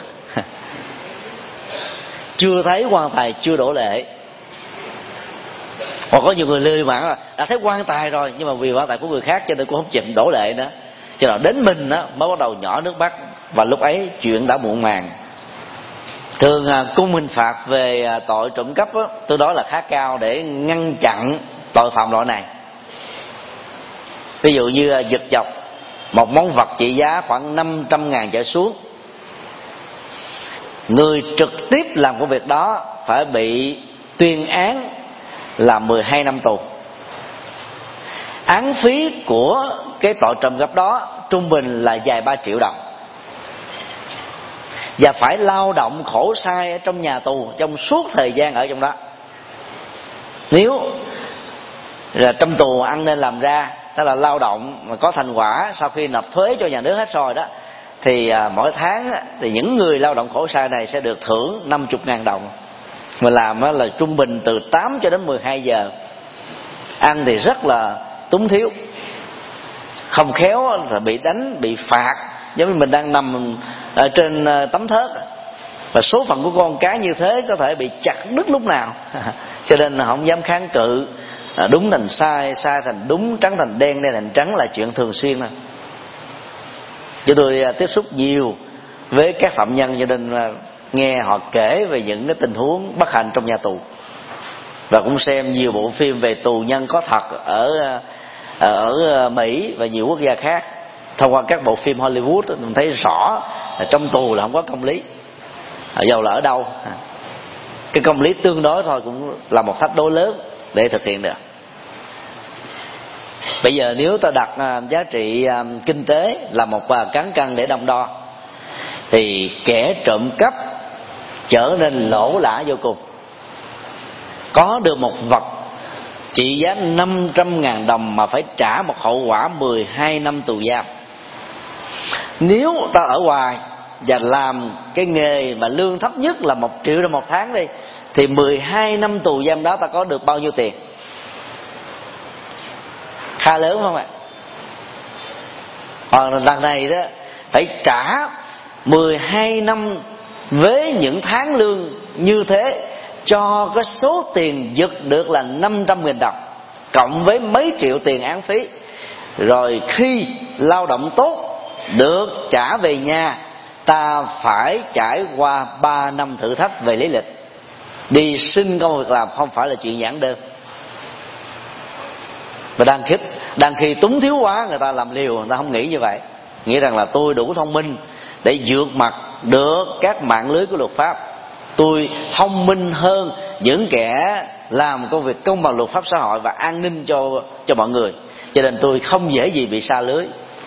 Chưa thấy quan tài chưa đổ lệ. Hoặc có nhiều người lười mạng là đã thấy quan tài rồi, nhưng mà vì quan tài của người khác cho nên cũng không chịu đổ lệ nữa, cho nên đến mình đó, mới bắt đầu nhỏ nước mắt, và lúc ấy chuyện đã muộn màng. Thường cung hình phạt về tội trộm cắp đó, tôi nói là khá cao để ngăn chặn tội phạm loại này. Ví dụ như giật chọc một món vật trị giá khoảng năm trăm ngàn trở xuống, người trực tiếp làm công việc đó phải bị tuyên án là mười hai năm tù. Án phí của cái tội trộm cắp đó trung bình là vài ba triệu đồng, và phải lao động khổ sai ở trong nhà tù trong suốt thời gian ở trong đó. Nếu là trong tù ăn nên làm ra, đó là lao động mà có thành quả sau khi nộp thuế cho nhà nước hết rồi đó, thì à, mỗi tháng thì những người lao động khổ sai này sẽ được thưởng năm mươi ngàn đồng. Mà làm là trung bình từ tám cho đến mười hai giờ. Ăn thì rất là túng thiếu, không khéo là bị đánh, bị phạt, giống như mình đang nằm ở trên tấm thớt, và số phận của con cá như thế có thể bị chặt đứt lúc nào. Cho nên là không dám kháng cự, đúng thành sai, sai thành đúng, trắng thành đen, đen thành trắng là chuyện thường xuyên thôi. Chứ tôi tiếp xúc nhiều với các phạm nhân, cho nên nghe họ kể về những cái tình huống bất hạnh trong nhà tù, và cũng xem nhiều bộ phim về tù nhân có thật ở ở Mỹ và nhiều quốc gia khác. Thông qua các bộ phim Hollywood mình thấy rõ là trong tù là không có công lý, dầu là ở đâu. Cái công lý tương đối thôi cũng là một thách đố lớn để thực hiện được. Bây giờ nếu ta đặt giá trị kinh tế là một cán cân để đong đo, thì kẻ trộm cắp trở nên lỗ lã vô cùng. Có được một vật trị giá năm trăm ngàn đồng mà phải trả một hậu quả mười hai năm tù giam. Nếu ta ở ngoài và làm cái nghề mà lương thấp nhất là một triệu đồng một tháng đi, thì mười hai năm tù giam đó ta có được bao nhiêu tiền? Khá lớn không ạ? Hoặc là lần này đó phải trả mười hai năm với những tháng lương như thế cho cái số tiền giật được là năm trăm nghìn đồng, cộng với mấy triệu tiền án phí. Rồi khi lao động tốt được trả về nhà, ta phải trải qua ba năm thử thách về lý lịch. Đi xin công việc làm không phải là chuyện giản đơn. Và đang khi, đang khi túng thiếu quá, người ta làm liều, người ta không nghĩ như vậy, nghĩ rằng là tôi đủ thông minh để vượt mặt được các mạng lưới của luật pháp. Tôi thông minh hơn những kẻ làm công việc công bằng luật pháp xã hội và an ninh cho cho mọi người, cho nên tôi không dễ gì bị sa lưới.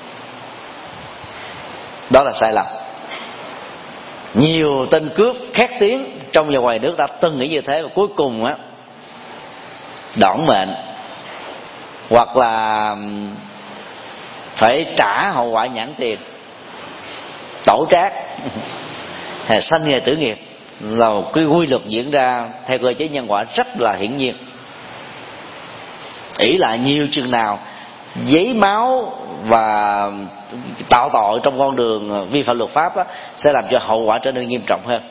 Đó là sai lầm. Nhiều tên cướp khét tiếng trong và ngoài nước đã từng nghĩ như thế, và cuối cùng á đỏng mệnh, hoặc là phải trả hậu quả nhãn tiền, tổ trác, sanh nghề tử nghiệp, là một cái quy luật diễn ra theo cơ chế nhân quả rất là hiển nhiên. ỷ lại nhiều chừng nào, giấy máu và tạo tội trong con đường vi phạm luật pháp á, sẽ làm cho hậu quả trở nên nghiêm trọng hơn.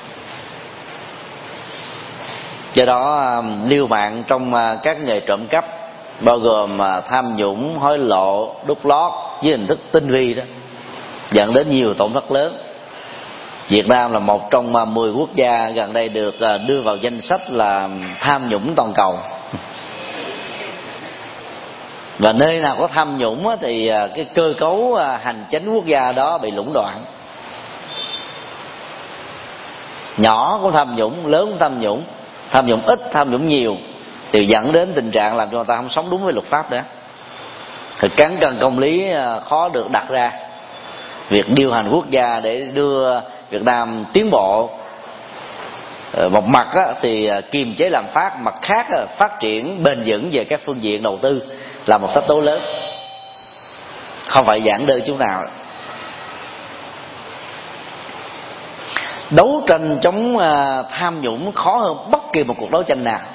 Do đó liêu mạng trong các nghề trộm cắp bao gồm tham nhũng, hối lộ, đút lót với hình thức tinh vi đó, dẫn đến nhiều tổn thất lớn. Việt Nam là một trong mười quốc gia gần đây được đưa vào danh sách là tham nhũng toàn cầu. Và nơi nào có tham nhũng thì cái cơ cấu hành chính quốc gia đó bị lũng đoạn. Nhỏ cũng tham nhũng, lớn cũng tham nhũng, tham nhũng ít, tham nhũng nhiều, đều dẫn đến tình trạng làm cho người ta không sống đúng với luật pháp nữa. Thì cán cân công lý khó được đặt ra. Việc điều hành quốc gia để đưa Việt Nam tiến bộ, một mặt thì kiềm chế lạm phát, mặt khác phát triển bền vững về các phương diện đầu tư là một thách tố lớn, không phải giản đơn chút nào. Đấu tranh chống tham nhũng khó hơn bất kỳ một cuộc đấu tranh nào,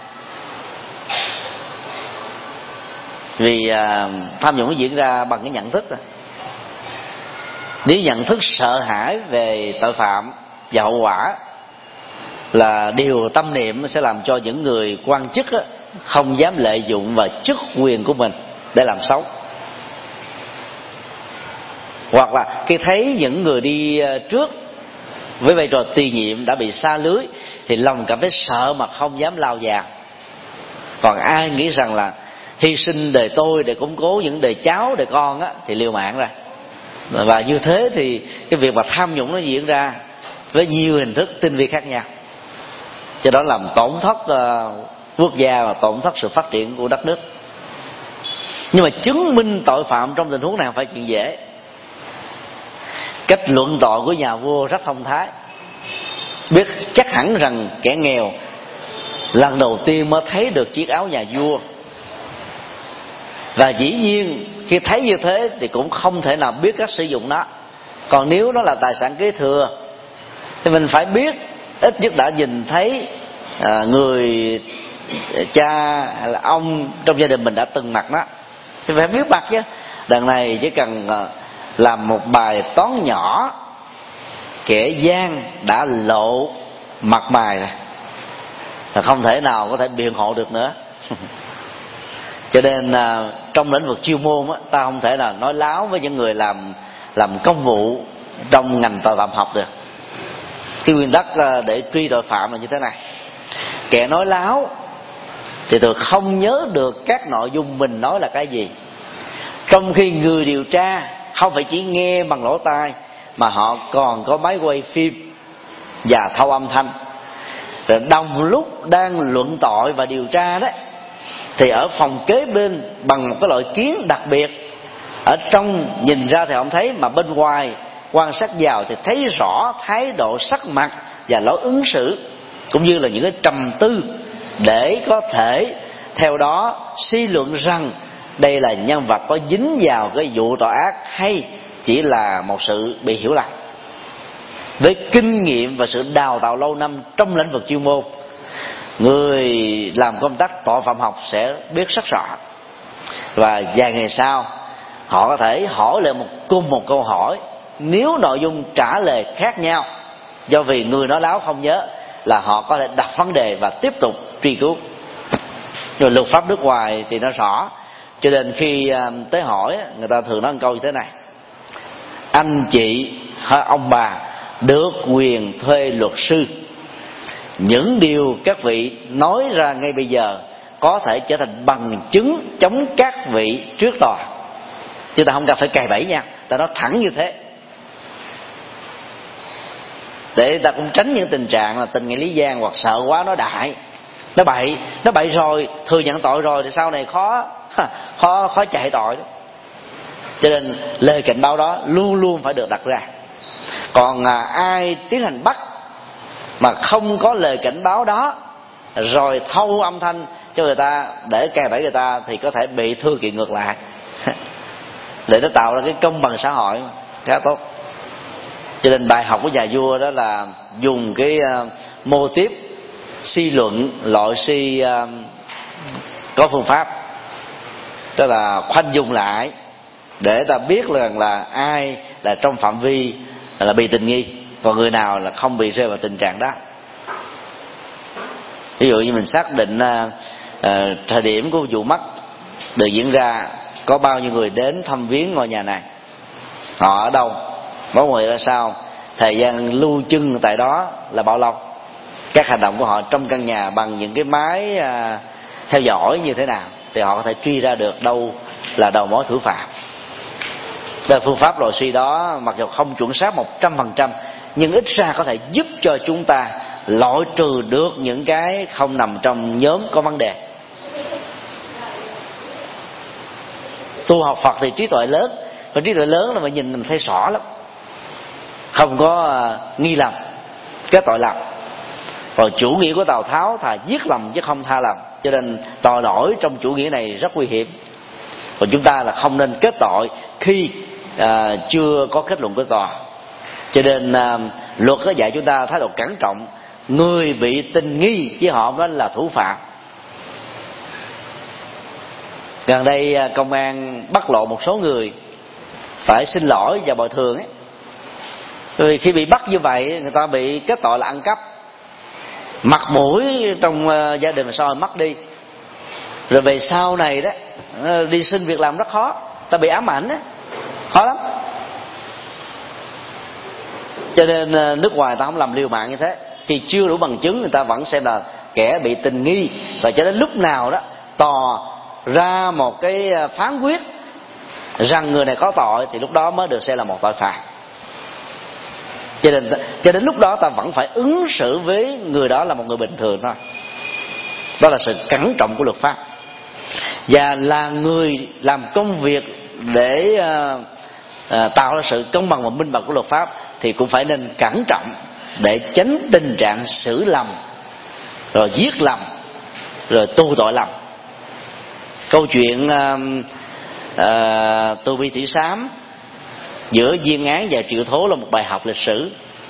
vì tham nhũng nó diễn ra bằng cái nhận thức. Nếu nhận thức sợ hãi về tội phạm và hậu quả là điều tâm niệm, sẽ làm cho những người quan chức không dám lợi dụng vào chức quyền của mình để làm xấu. Hoặc là khi thấy những người đi trước với vai trò tiền nhiệm đã bị sa lưới thì lòng cảm thấy sợ mà không dám lao vào. Còn ai nghĩ rằng là hy sinh đời tôi để củng cố những đời cháu, đời con á, thì liều mạng ra. Và như thế thì cái việc mà tham nhũng nó diễn ra với nhiều hình thức tinh vi khác nhau, cho đó làm tổn thất uh, quốc gia và tổn thất sự phát triển của đất nước. Nhưng mà chứng minh tội phạm trong tình huống này không phải chuyện dễ. Cách luận tội của nhà vua rất thông thái, biết chắc hẳn rằng kẻ nghèo lần đầu tiên mới thấy được chiếc áo nhà vua, và dĩ nhiên khi thấy như thế thì cũng không thể nào biết cách sử dụng nó. Còn nếu nó là tài sản kế thừa thì mình phải biết, ít nhất đã nhìn thấy à, người cha hay là ông trong gia đình mình đã từng mặc nó thì phải biết mặt chứ. Đằng này chỉ cần à, làm một bài toán nhỏ, kẻ gian đã lộ mặt mày rồi, và không thể nào có thể biện hộ được nữa. Cho nên à, trong lĩnh vực chuyên môn á, ta không thể nào nói láo với những người làm làm công vụ trong ngành tội phạm học được. Cái nguyên tắc à, để truy tội phạm là như thế này: kẻ nói láo thì thường không nhớ được các nội dung mình nói là cái gì, trong khi người điều tra không phải chỉ nghe bằng lỗ tai mà họ còn có máy quay phim và thâu âm thanh. Rồi đồng lúc đang luận tội và điều tra đấy, thì ở phòng kế bên bằng một cái loại kiến đặc biệt, ở trong nhìn ra thì không thấy, mà bên ngoài quan sát vào thì thấy rõ thái độ, sắc mặt và lối ứng xử, cũng như là những cái trầm tư, để có thể theo đó suy luận rằng đây là nhân vật có dính vào cái vụ tội ác hay chỉ là một sự bị hiểu lầm. Với kinh nghiệm và sự đào tạo lâu năm trong lĩnh vực chuyên môn, người làm công tác tội phạm học sẽ biết rất rõ. Và vài ngày sau họ có thể hỏi lại một cùng một câu hỏi, nếu nội dung trả lời khác nhau, do vì người nói láo không nhớ, là họ có thể đặt vấn đề và tiếp tục truy cứu. Nhưng mà luật pháp nước ngoài thì nó rõ, cho nên khi tới hỏi, người ta thường nói một câu như thế này: anh chị hay ông bà được quyền thuê luật sư, những điều các vị nói ra ngay bây giờ có thể trở thành bằng chứng chống các vị trước tòa. Chứ ta không cần phải cài bẫy nhau, ta nói thẳng như thế, để ta cũng tránh những tình trạng là tình nghĩa lý gian hoặc sợ quá nói đại, nó bậy, nó bậy rồi thừa nhận tội rồi thì sau này khó khó khó chạy tội đó. Cho nên lời cảnh báo đó luôn luôn phải được đặt ra. Còn à, ai tiến hành bắt mà không có lời cảnh báo đó, rồi thâu âm thanh cho người ta để cài bẫy người ta, thì có thể bị thư kiện ngược lại để nó tạo ra cái công bằng xã hội khá tốt. Cho nên bài học của nhà vua đó là dùng cái uh, mô tiếp suy luận, loại suy uh, có phương pháp, tức là khoanh dùng lại để ta biết rằng là, là ai là trong phạm vi là bị tình nghi, còn người nào là không bị rơi vào tình trạng đó. Ví dụ như mình xác định uh, uh, thời điểm của vụ mất được diễn ra, có bao nhiêu người đến thăm viếng ngôi nhà này, họ ở đâu, mối quan hệ ra sao, thời gian lưu trưng tại đó là bao lâu, các hành động của họ trong căn nhà bằng những cái máy uh, theo dõi như thế nào, thì họ có thể truy ra được đâu là đầu mối thủ phạm. Đây phương pháp loại suy đó mặc dù không chuẩn xác một trăm phần trăm, nhưng ít ra có thể giúp cho chúng ta loại trừ được những cái không nằm trong nhóm có vấn đề. Tu học Phật thì trí tuệ lớn, và trí tuệ lớn là mình nhìn mình thấy rõ lắm, không có uh, nghi lầm, cái tội lầm. Rồi chủ nghĩa của Tào Tháo thà giết lầm chứ không tha lầm, cho nên tội lỗi trong chủ nghĩa này rất nguy hiểm. Còn chúng ta là không nên kết tội khi uh, chưa có kết luận của tòa. Cho nên uh, luật có dạy chúng ta thái độ cẩn trọng, người bị tình nghi chứ họ mới là thủ phạm. Gần đây công an bắt lộ một số người phải xin lỗi và bồi thường ấy. Vì khi bị bắt như vậy, người ta bị kết tội là ăn cắp, mặt mũi trong gia đình sao rồi mất đi. Rồi về sau này đó đi xin việc làm rất khó, ta bị ám ảnh đó, khó lắm. Cho nên nước ngoài ta không làm liều mạng như thế. Khi chưa đủ bằng chứng, người ta vẫn xem là kẻ bị tình nghi, và cho đến lúc nào đó tòa ra một cái phán quyết rằng người này có tội thì lúc đó mới được xem là một tội phạm. Cho nên cho đến lúc đó ta vẫn phải ứng xử với người đó là một người bình thường thôi. Đó là sự cẩn trọng của luật pháp. Và là người làm công việc để uh, uh, tạo ra sự công bằng và minh bạch của luật pháp thì cũng phải nên cẩn trọng để tránh tình trạng xử lầm, rồi giết lầm, rồi tu tội lầm. Câu chuyện uh, uh, Từ Bi Tỷ Sám giữa Viên Án và Triệu Thố là một bài học lịch sử.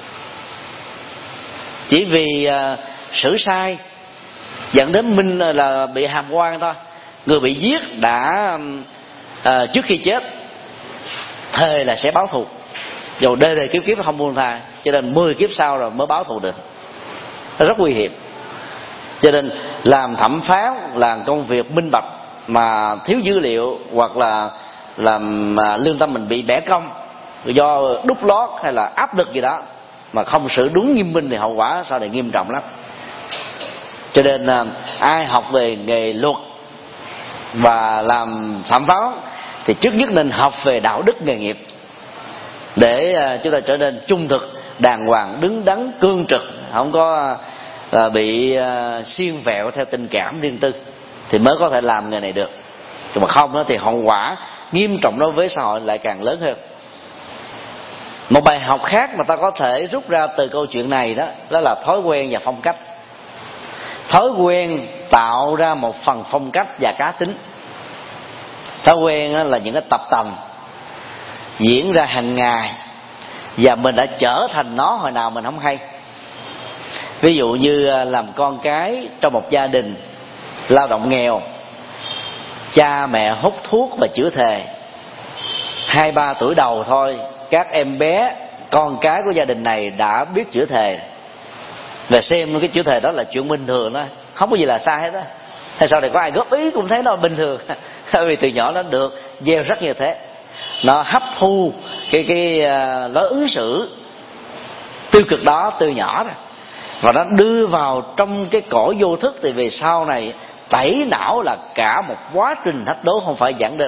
Chỉ vì uh, xử sai dẫn đến minh là bị hàm oan thôi, người bị giết đã uh, trước khi chết thề là sẽ báo thù, dù đời đời kiếp kiếp không buông tha, cho nên mười kiếp sau rồi mới báo thù được. Nó rất nguy hiểm. Cho nên làm thẩm phán là công việc minh bạch mà thiếu dữ liệu, hoặc là làm lương tâm mình bị bẻ cong do đút lót hay là áp lực gì đó mà không xử đúng nghiêm minh thì hậu quả sau này nghiêm trọng lắm. Cho nên ai học về nghề luật và làm thẩm phán thì trước nhất nên học về đạo đức nghề nghiệp, để chúng ta trở nên trung thực, đàng hoàng, đứng đắn, cương trực, không có bị xiên vẹo theo tình cảm riêng tư, thì mới có thể làm nghề này được. Mà không thì hậu quả nghiêm trọng đối với xã hội lại càng lớn hơn. Một bài học khác mà ta có thể rút ra từ câu chuyện này đó, đó là thói quen và phong cách. Thói quen tạo ra một phần phong cách và cá tính. Thói quen là những cái tập tành diễn ra hàng ngày, và mình đã trở thành nó hồi nào mình không hay. Ví dụ như làm con cái trong một gia đình lao động nghèo, cha mẹ hút thuốc và chữa thề. Hai ba tuổi đầu thôi, các em bé con cái của gia đình này đã biết chữa thề, và xem cái chữa thề đó là chuyện bình thường đó, không có gì là sai hết á. Hay sau này có ai góp ý cũng thấy nó bình thường, vì từ nhỏ nó được gieo rất như thế, nó hấp thu cái cái uh, lối ứng xử tiêu cực đó từ nhỏ rồi, và nó đưa vào trong cái cõi vô thức. Thì về sau này tẩy não là cả một quá trình thách đố, không phải giản đơn.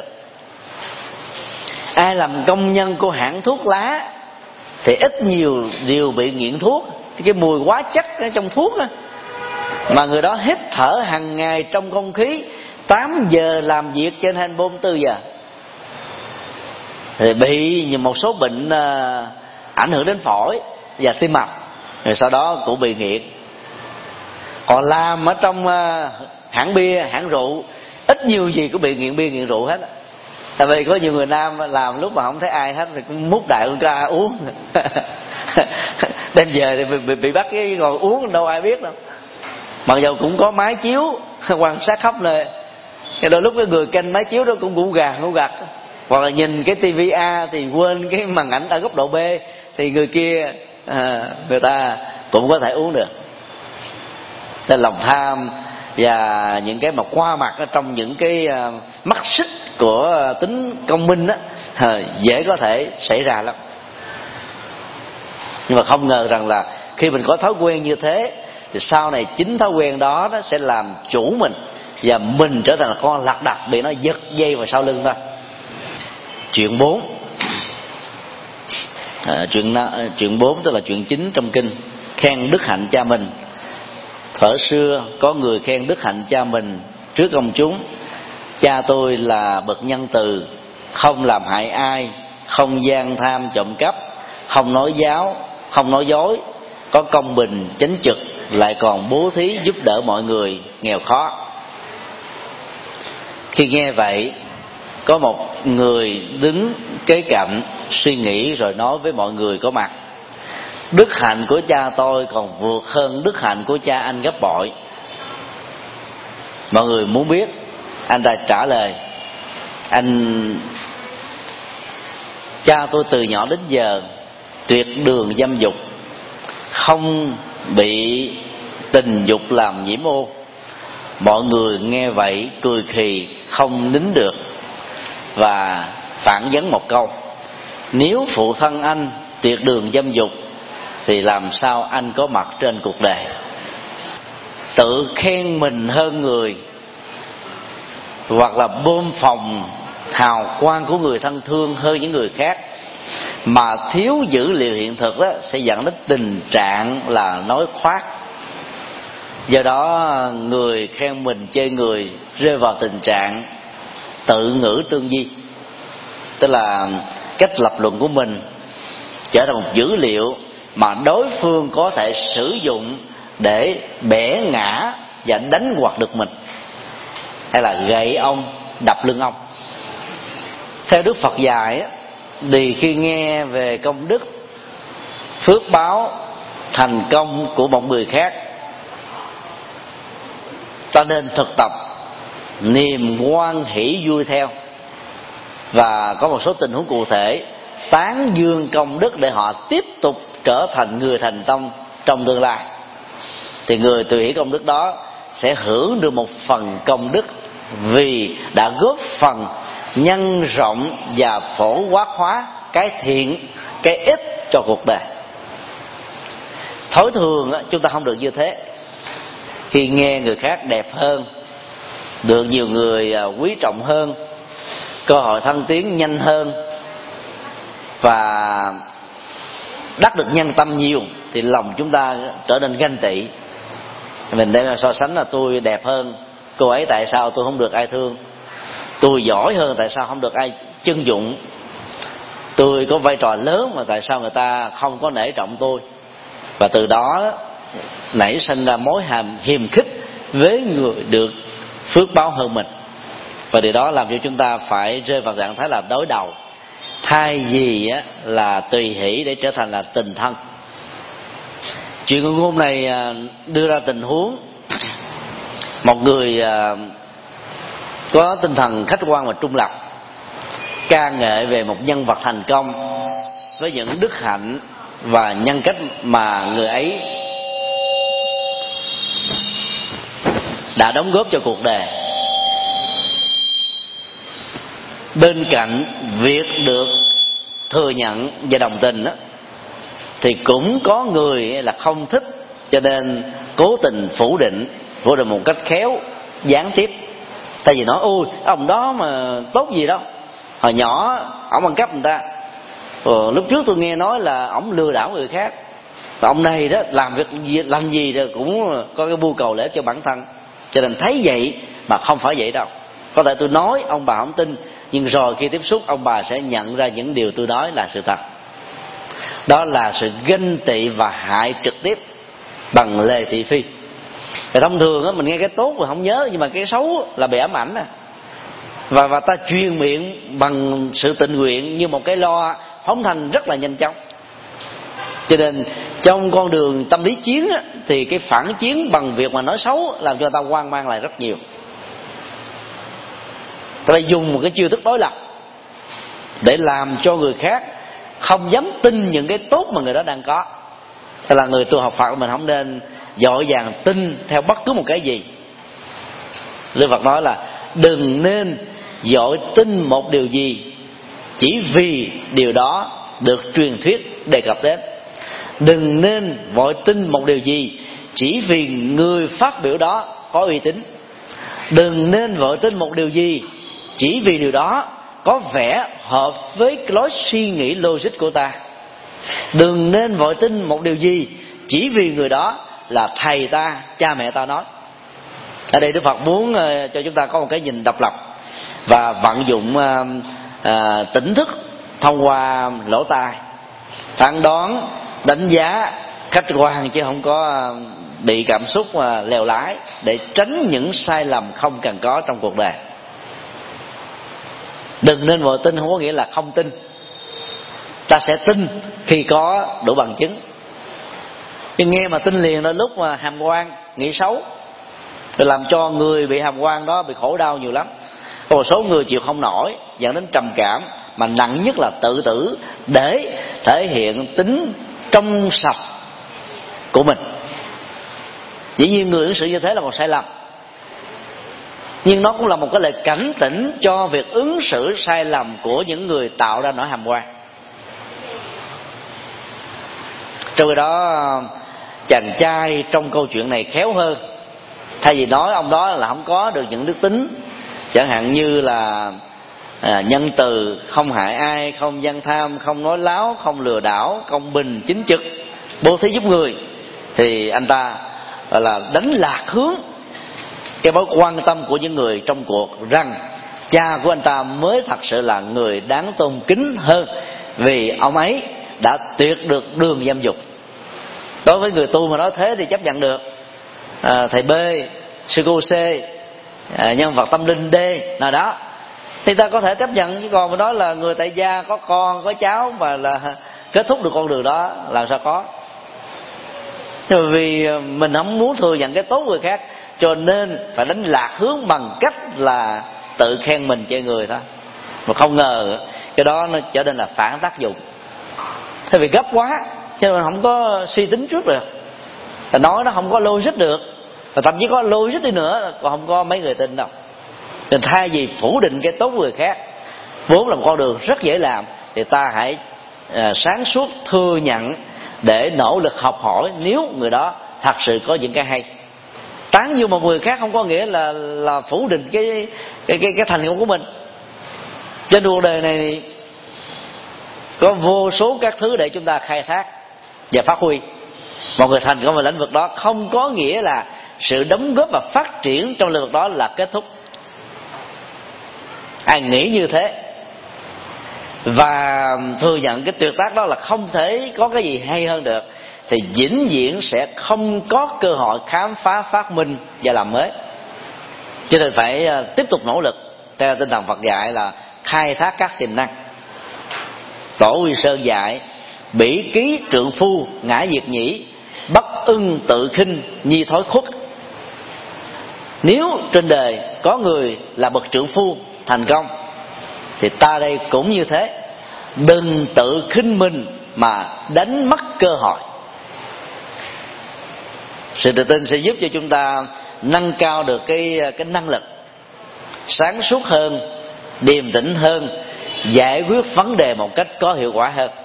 Ai làm công nhân của hãng thuốc lá thì ít nhiều đều bị nghiện thuốc, cái mùi hóa chất ở trong thuốc đó, mà người đó hít thở hàng ngày trong không khí, tám giờ làm việc trên hai mươi bốn tư giờ, thì bị một số bệnh uh, ảnh hưởng đến phổi và tim mạch, rồi sau đó cũng bị nghiện. Còn làm ở trong uh, hãng bia, hãng rượu, ít nhiều gì cũng bị nghiện bia nghiện rượu hết. Tại vì có nhiều người nam làm lúc mà không thấy ai hết thì cũng múc đại con ca uống đem về thì bị, bị, bị bắt cái ngồi uống đâu ai biết đâu. Mặc dù cũng có máy chiếu quan sát khắp nơi, cái đôi lúc cái người canh máy chiếu đó cũng cũng gà cũng gặt, hoặc là nhìn cái tivi A thì quên cái màn ảnh ở góc độ B, thì người kia à, người ta cũng có thể uống được. Nên lòng tham và những cái mà qua mặt ở trong những cái uh, mắt xích của uh, tính công minh á, uh, dễ có thể xảy ra lắm. Nhưng mà không ngờ rằng là khi mình có thói quen như thế thì sau này chính thói quen đó nó sẽ làm chủ mình, và mình trở thành là con lật đật bị nó giật dây vào sau lưng thôi. Chuyện bốn, à, chuyện chuyện bốn tức là chuyện chính trong kinh, khen đức hạnh cha mình. Thuở xưa có người khen đức hạnh cha mình trước công chúng: cha tôi là bậc nhân từ, không làm hại ai, không gian tham trộm cắp, không nói giáo, không nói dối, có công bình chánh trực, lại còn bố thí giúp đỡ mọi người nghèo khó. Khi nghe vậy, có một người đứng kế cạnh suy nghĩ rồi nói với mọi người có mặt: đức hạnh của cha tôi còn vượt hơn đức hạnh của cha anh gấp bội. Mọi người muốn biết, anh ta trả lời: anh cha tôi từ nhỏ đến giờ tuyệt đường dâm dục, không bị tình dục làm nhiễm ô. Mọi người nghe vậy cười khì không nín được và phản vấn một câu: nếu phụ thân anh tuyệt đường dâm dục thì làm sao anh có mặt trên cuộc đời? Tự khen mình hơn người, hoặc là bơm phồng hào quang của người thân thương hơn những người khác, mà thiếu dữ liệu hiện thực đó, sẽ dẫn đến tình trạng là nói khoác. Do đó người khen mình chê người rơi vào tình trạng tự ngữ tương di, tức là cách lập luận của mình trở thành một dữ liệu mà đối phương có thể sử dụng để bẻ ngã và đánh hoặc được mình, hay là gậy ông đập lưng ông. Theo Đức Phật dạy, thì khi nghe về công đức, phước báo, thành công của một người khác, ta nên thực tập niềm hoan hỷ vui theo, và có một số tình huống cụ thể tán dương công đức để họ tiếp tục trở thành người thành công trong tương lai. Thì người tùy hỷ công đức đó sẽ hưởng được một phần công đức, vì đã góp phần nhân rộng và phổ quát hóa cái thiện, cái ích cho cuộc đời. Thói thường chúng ta không được như thế. Khi nghe người khác đẹp hơn, được nhiều người quý trọng hơn, cơ hội thăng tiến nhanh hơn và đắc được nhân tâm nhiều, thì lòng chúng ta trở nên ganh tị. Mình đem là so sánh là tôi đẹp hơn cô ấy, tại sao tôi không được ai thương? Tôi giỏi hơn, tại sao không được ai trân dụng? Tôi có vai trò lớn mà tại sao người ta không có nể trọng tôi? Và từ đó nảy sinh ra mối hàm hiềm khích với người được phước báo hơn mình. Và điều đó làm cho chúng ta phải rơi vào trạng thái là đối đầu, thay vì là tùy hỷ để trở thành là tình thân. Chuyện ngôn ngôn này đưa ra tình huống một người có tinh thần khách quan và trung lập, ca ngợi về một nhân vật thành công với những đức hạnh và nhân cách mà người ấy đã đóng góp cho cuộc đời. Bên cạnh việc được thừa nhận và đồng tình đó, thì cũng có người là không thích, cho nên cố tình phủ định, phủ định một cách khéo, gián tiếp. Tại vì nói ôi ông đó mà tốt gì đâu, hồi nhỏ ổng ăn cắp người ta, ờ, lúc trước tôi nghe nói là ổng lừa đảo người khác, và ông này đó làm việc gì, làm gì đó cũng có cái mưu cầu lợi cho bản thân. Cho nên thấy vậy mà không phải vậy đâu. Có thể tôi nói ông bà không tin, nhưng rồi khi tiếp xúc ông bà sẽ nhận ra những điều tôi nói là sự thật. Đó là sự ganh tị và hại trực tiếp bằng lề thị phi. Và thông thường á, mình nghe cái tốt mà không nhớ, nhưng mà cái xấu là bị ám ảnh à. Và, và ta truyền miệng bằng sự tình nguyện như một cái loa phóng thanh rất là nhanh chóng. Cho nên trong con đường tâm lý chiến á, thì cái phản chiến bằng việc mà nói xấu làm cho ta hoang mang lại rất nhiều. Ta phải dùng một cái chiêu thức đối lập để làm cho người khác không dám tin những cái tốt mà người đó đang có. Tức là người tu học Phật mình không nên vội vàng tin theo bất cứ một cái gì. Đức Phật nói là đừng nên vội tin một điều gì chỉ vì điều đó được truyền thuyết đề cập đến. Đừng nên vội tin một điều gì chỉ vì người phát biểu đó có uy tín. Đừng nên vội tin một điều gì chỉ vì điều đó có vẻ hợp với lối suy nghĩ logic của ta. Đừng nên vội tin một điều gì chỉ vì người đó là thầy ta, cha mẹ ta nói. Ở đây Đức Phật muốn cho chúng ta có một cái nhìn độc lập và vận dụng uh, uh, tỉnh thức thông qua lỗ tai, phán đoán, đánh giá khách quan, chứ không có bị cảm xúc mà lèo lái, để tránh những sai lầm không cần có trong cuộc đời. Đừng nên vội tin không có nghĩa là không tin. Ta sẽ tin khi có đủ bằng chứng. Nhưng nghe mà tin liền đôi lúc mà hàm oan, nghĩ xấu, rồi làm cho người bị hàm oan đó bị khổ đau nhiều lắm. Có một số người chịu không nổi, dẫn đến trầm cảm, mà nặng nhất là tự tử để thể hiện tính trong sạch của mình. Dĩ nhiên người ứng xử như thế là một sai lầm, nhưng nó cũng là một cái lời cảnh tỉnh cho việc ứng xử sai lầm của những người tạo ra nỗi hàm oan. Trong khi đó chàng trai trong câu chuyện này khéo hơn. Thay vì nói ông đó là không có được những đức tính, chẳng hạn như là à, nhân từ, không hại ai, không gian tham, không nói láo, không lừa đảo, công bình, chính trực, bố thí giúp người, thì anh ta gọi là đánh lạc hướng cái mối quan tâm của những người trong cuộc, rằng cha của anh ta mới thật sự là người đáng tôn kính hơn, vì ông ấy đã tuyệt được đường dâm dục. Đối với người tu mà nói thế thì chấp nhận được. à, Thầy B, sư cô C, à, nhân vật tâm linh D nào đó thì ta có thể chấp nhận. Chứ còn mà đó là người tại gia, có con, có cháu, mà là kết thúc được con đường đó, làm sao có. Vì mình không muốn thừa nhận cái tốt người khác, cho nên phải đánh lạc hướng bằng cách là tự khen mình chê người thôi. Mà không ngờ cái đó nó trở nên là phản tác dụng. Thế vì gấp quá cho nên không có suy tính trước được, nói nó không có logic được, và thậm chí có logic đi nữa còn không có mấy người tin đâu. Nên thay vì phủ định cái tốt của người khác, vốn là một con đường rất dễ làm, thì ta hãy à, sáng suốt thừa nhận để nỗ lực học hỏi, nếu người đó thật sự có những cái hay. Tán dương một người khác không có nghĩa là là phủ định cái cái cái, cái thành công của mình. Trên cuộc đời này có vô số các thứ để chúng ta khai thác và phát huy. Một người thành công về lĩnh vực đó không có nghĩa là sự đóng góp và phát triển trong lĩnh vực đó là kết thúc. Ai nghĩ như thế và thừa nhận cái tuyệt tác đó là không thể có cái gì hay hơn được, thì vĩnh viễn sẽ không có cơ hội khám phá, phát minh và làm mới. Cho nên phải tiếp tục nỗ lực theo tinh thần Phật dạy là khai thác các tiềm năng. Tổ Quy Sơn dạy: bỉ ký trượng phu ngã diệt nhĩ, bất ưng tự khinh nhi thối khuất. Nếu trên đời có người là bậc trượng phu thành công, thì ta đây cũng như thế. Đừng tự khinh mình mà đánh mất cơ hội. Sự tự tin sẽ giúp cho chúng ta nâng cao được cái cái năng lực, sáng suốt hơn, điềm tĩnh hơn, giải quyết vấn đề một cách có hiệu quả hơn,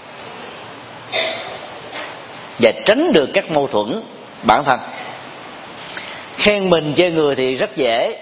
và tránh được các mâu thuẫn bản thân. Khen mình chê người thì rất dễ,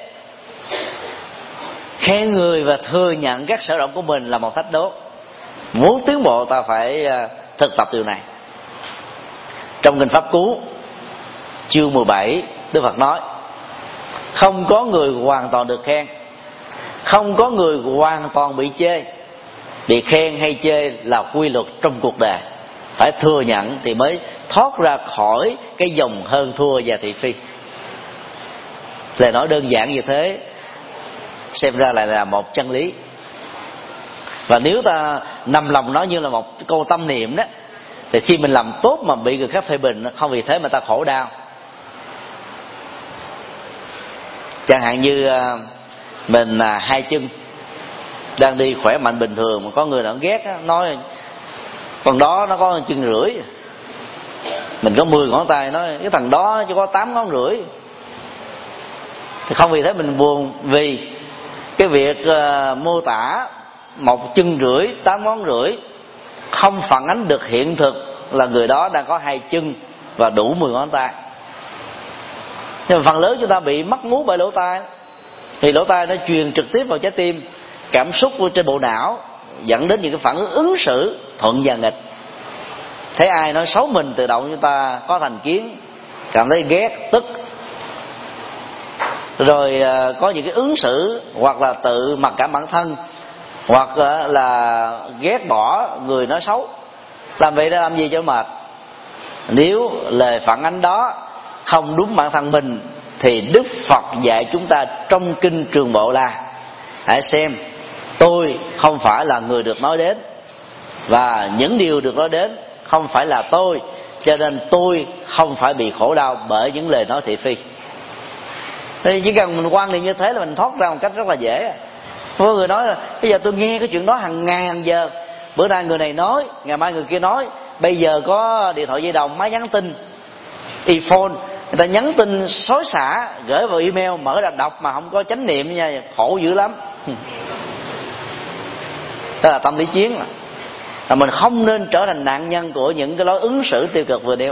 khen người và thừa nhận các sở động của mình là một thách đố. Muốn tiến bộ ta phải thực tập điều này. Trong Kinh Pháp Cú chương mười bảy, Đức Phật nói: không có người hoàn toàn được khen, không có người hoàn toàn bị chê. Bị khen hay chê là quy luật trong cuộc đời, phải thừa nhận thì mới thoát ra khỏi cái dòng hơn thua và thị phi. Lời nói đơn giản như thế xem ra lại là một chân lý. Và nếu ta nằm lòng nó như là một câu tâm niệm đó, thì khi mình làm tốt mà bị người khác phê bình, không vì thế mà ta khổ đau. Chẳng hạn như mình hai chân đang đi khỏe mạnh bình thường, mà có người nào ghét nói còn đó nó có chân rưỡi, mình có mười ngón tay, nói cái thằng đó chỉ có tám ngón rưỡi, thì không vì thế mình buồn. Vì cái việc uh, mô tả một chân rưỡi, tám ngón rưỡi không phản ánh được hiện thực là người đó đang có hai chân và đủ mười ngón tay. Nhưng mà phần lớn chúng ta bị mắc mú bởi lỗ tai, Thì lỗ tai nó truyền trực tiếp vào trái tim, cảm xúc của trên bộ não, dẫn đến những cái phản ứng ứng xử thuận và nghịch. Thấy ai nói xấu mình, tự động chúng ta có thành kiến, cảm thấy ghét, tức. Rồi có những cái ứng xử hoặc là tự mặc cảm bản thân, hoặc là ghét bỏ người nói xấu. Làm vậy để làm gì cho mệt? Nếu lời phản ánh đó không đúng bản thân mình thì Đức Phật dạy chúng ta trong kinh Trường Bộ là: hãy xem, tôi không phải là người được nói đến, và những điều được nói đến không phải là tôi, cho nên tôi không phải bị khổ đau bởi những lời nói thị phi. Thì chỉ cần mình quan niệm như thế là mình thoát ra một cách rất là dễ. Có người nói là bây giờ tôi nghe cái chuyện đó hàng ngày hàng giờ, bữa nay người này nói, ngày mai người kia nói, bây giờ có điện thoại di động, máy nhắn tin, iPhone, người ta nhắn tin xối xả gửi vào email, mở ra đọc mà không có chánh niệm nha, khổ dữ lắm. Đó là tâm lý chiến. Là mình không nên trở thành nạn nhân của những cái lối ứng xử tiêu cực vừa nêu.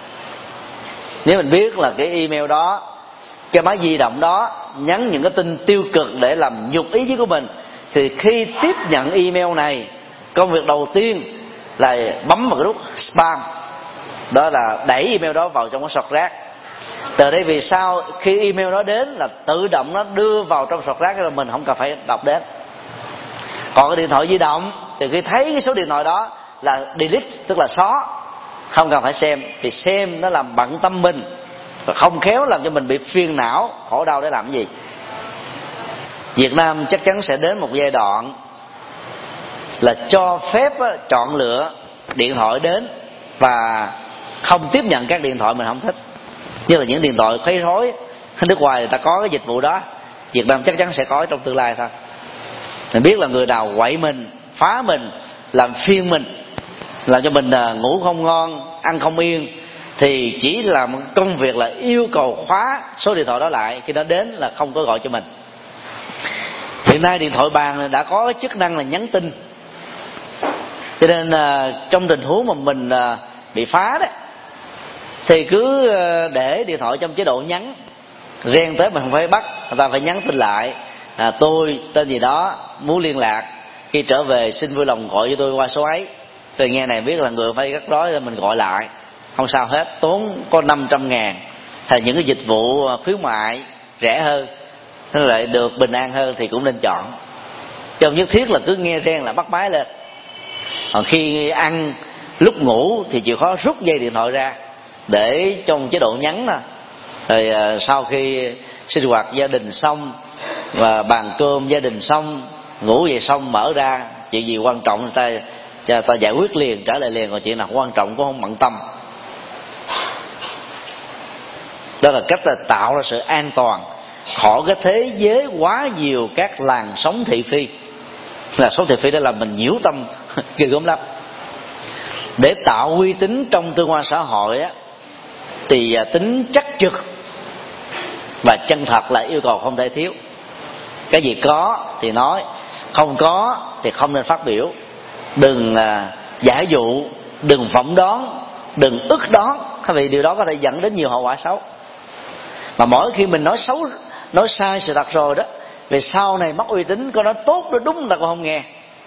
Nếu mình biết là cái email đó, cái máy di động đó nhắn những cái tin tiêu cực để làm nhục ý chí của mình, thì khi tiếp nhận email này, công việc đầu tiên là bấm vào cái nút spam, đó là đẩy email đó vào trong cái sọt rác. Từ đây vì sau khi email đó đến là tự động nó đưa vào trong sọt rác, rồi mình không cần phải đọc đến. Còn cái điện thoại di động thì khi thấy cái số điện thoại đó là delete, tức là xóa, không cần phải xem. Thì xem nó làm bận tâm mình, và không khéo làm cho mình bị phiền não, khổ đau để làm cái gì. Việt Nam chắc chắn sẽ đến một giai đoạn là cho phép chọn lựa điện thoại đến và không tiếp nhận các điện thoại mình không thích, như là những điện thoại khuấy rối. Nước ngoài người ta có cái dịch vụ đó, Việt Nam chắc chắn sẽ có trong tương lai thôi. Mình biết là người nào quậy mình, phá mình, làm phiền mình, làm cho mình ngủ không ngon, ăn không yên, thì chỉ là một công việc là yêu cầu khóa số điện thoại đó lại, khi nó đến là không có gọi cho mình. Hiện nay điện thoại bàn đã có cái chức năng là nhắn tin, cho nên uh, trong tình huống mà mình uh, bị phá đấy, thì cứ uh, để điện thoại trong chế độ nhắn, riêng tới mình không phải bắt, người ta phải nhắn tin lại: à, tôi tên gì đó, muốn liên lạc, khi trở về xin vui lòng gọi cho tôi qua số ấy. Từ nghe này biết là người phải gắt rối, mình gọi lại, không sao hết, tốn có năm trăm ngàn. Hay những cái dịch vụ khuyến mại rẻ hơn, nó lại được bình an hơn thì cũng nên chọn. Chứ không nhất thiết là cứ nghe reng là bắt máy lên. Còn khi ăn, lúc ngủ thì chịu khó rút dây điện thoại ra để trong chế độ nhắn nè. Rồi sau khi sinh hoạt gia đình xong và bàn cơm gia đình xong, ngủ về xong mở ra, chuyện gì quan trọng người ta cho ta giải quyết liền, trả lời liền, còn chuyện nào quan trọng cũng không bận tâm. Đó là cách là tạo ra sự an toàn khỏi cái thế giới quá nhiều các làn sóng thị phi. Là sóng thị phi đó là mình nhiễu tâm ghê gớm lắm. Để tạo uy tín trong tương quan xã hội á, thì tính chắc trực và chân thật là yêu cầu không thể thiếu. Cái gì có thì nói, không có thì không nên phát biểu. Đừng giả dụ, đừng phỏng đoán, đừng ức đoán, vì điều đó có thể dẫn đến nhiều hậu quả xấu. Mà mỗi khi mình nói xấu, nói sai sự thật rồi đó, về sau này mất uy tín, có nói tốt nói đúng ta cũng không nghe.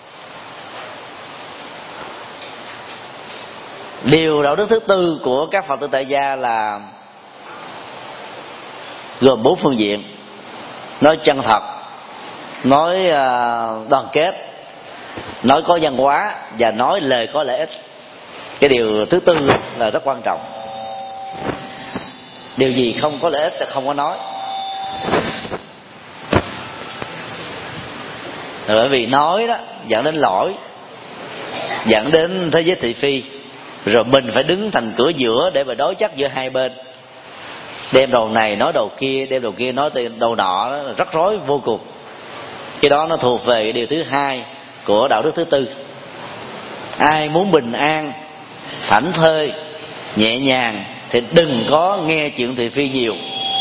Điều đạo đức thứ tư của các Phật tử tại gia là gồm bốn phương diện: nói chân thật, nói đoàn kết, nói có văn hóa và nói lời có lợi ích. Cái điều thứ tư là rất quan trọng. Điều gì không có lợi ích là không có nói. Bởi vì nói đó dẫn đến lỗi, dẫn đến thế giới thị phi, rồi mình phải đứng thành cửa giữa để mà đối chất giữa hai bên, đem đầu này nói đầu kia, đem đầu kia nói đầu nọ, đó là rắc rối vô cùng. Cái đó nó thuộc về điều thứ hai của đạo đức thứ tư. Ai muốn bình an, thảnh thơi, nhẹ nhàng thì đừng có nghe chuyện thị phi nhiều,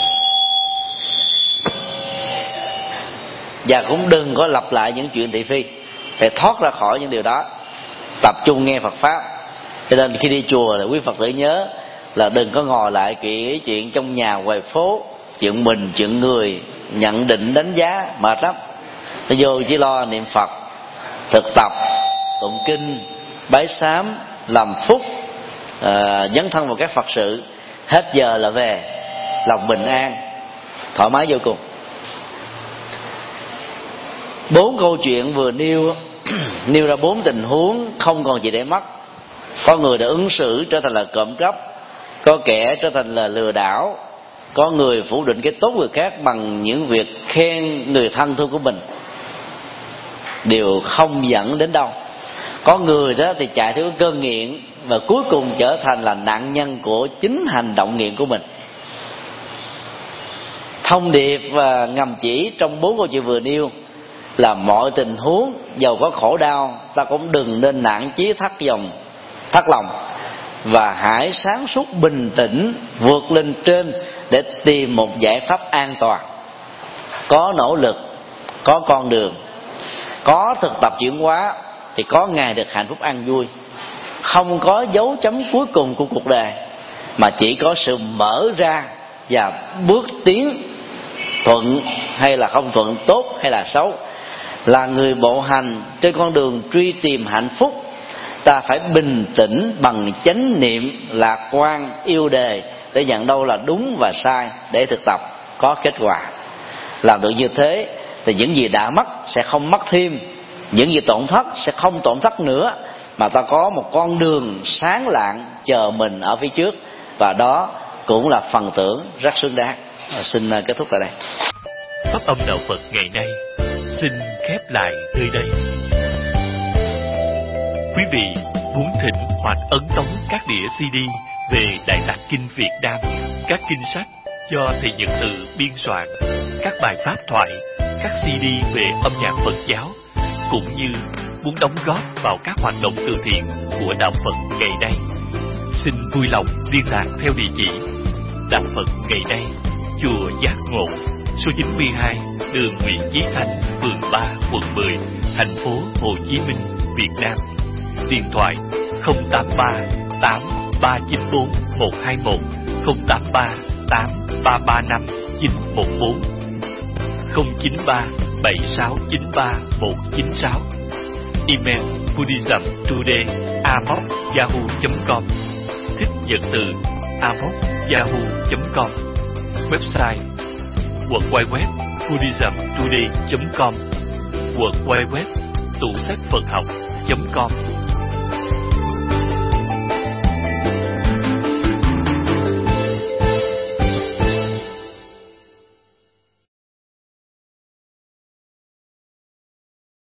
và cũng đừng có lặp lại những chuyện thị phi. Phải thoát ra khỏi những điều đó, tập trung nghe Phật pháp. Cho nên khi đi chùa là quý Phật tử nhớ là đừng có ngồi lại kỹ chuyện trong nhà ngoài phố, chuyện mình, chuyện người, nhận định đánh giá mệt lắm. Nó vô chỉ lo niệm Phật, thực tập, tụng kinh, bái sám, làm phúc, à, dấn thân vào các Phật sự. Hết giờ là về, lòng bình an, thoải mái vô cùng. Bốn câu chuyện vừa nêu nêu ra bốn tình huống không còn gì để mất. Có người đã ứng xử trở thành là trộm cắp, có kẻ trở thành là lừa đảo, có người phủ định cái tốt người khác bằng những việc khen người thân thương của mình, đều không dẫn đến đâu. Có người đó thì chạy theo cơn nghiện và cuối cùng trở thành là nạn nhân của chính hành động nghiện của mình. Thông điệp và ngầm chỉ trong bốn câu chuyện vừa nêu là mọi tình huống dầu có khổ đau, ta cũng đừng nên nản chí thắt dòng thắt lòng, và hãy sáng suốt bình tĩnh vượt lên trên để tìm một giải pháp an toàn. Có nỗ lực, có con đường, có thực tập chuyển hóa thì có ngày được hạnh phúc an vui. Không có dấu chấm cuối cùng của cuộc đời, mà chỉ có sự mở ra và bước tiến, thuận hay là không thuận, tốt hay là xấu. Là người bộ hành trên con đường truy tìm hạnh phúc, ta phải bình tĩnh bằng chánh niệm, lạc quan, yêu đề để nhận đâu là đúng và sai để thực tập có kết quả. Làm được như thế thì những gì đã mất sẽ không mất thêm, những gì tổn thất sẽ không tổn thất nữa, mà ta có một con đường sáng lạng chờ mình ở phía trước, và đó cũng là phần thưởng rất xứng đáng. Xin kết thúc tại đây. Pháp âm đạo Phật ngày nay xin khép lại nơi đây. Quý vị muốn thỉnh hoặc ấn tống các đĩa xê đê về Đại Tạng Kinh Việt Nam, các kinh sách do thầy Nhật Từ biên soạn, các bài pháp thoại, các xê đê về âm nhạc Phật giáo, cũng như muốn đóng góp vào các hoạt động từ thiện của đạo Phật ngày nay, xin vui lòng liên lạc theo địa chỉ đạo Phật ngày nay, chùa Giác Ngộ, số chín mươi hai đường Nguyễn Chí Thanh, phường ba, quận mười, thành phố Hồ Chí Minh, Việt Nam. Điện thoại không tám ba tám ba chín bốn một hai một, không tám ba tám ba ba năm chín một bốn, không chín ba bảy sáu chín ba một chín sáu. Email buddhismtoday a m o c yahoo chấm com, thích Nhật Từ a m o c yahoo chấm com. Website www buddhismtoday chấm com, www tủ sách Phật học chấm com.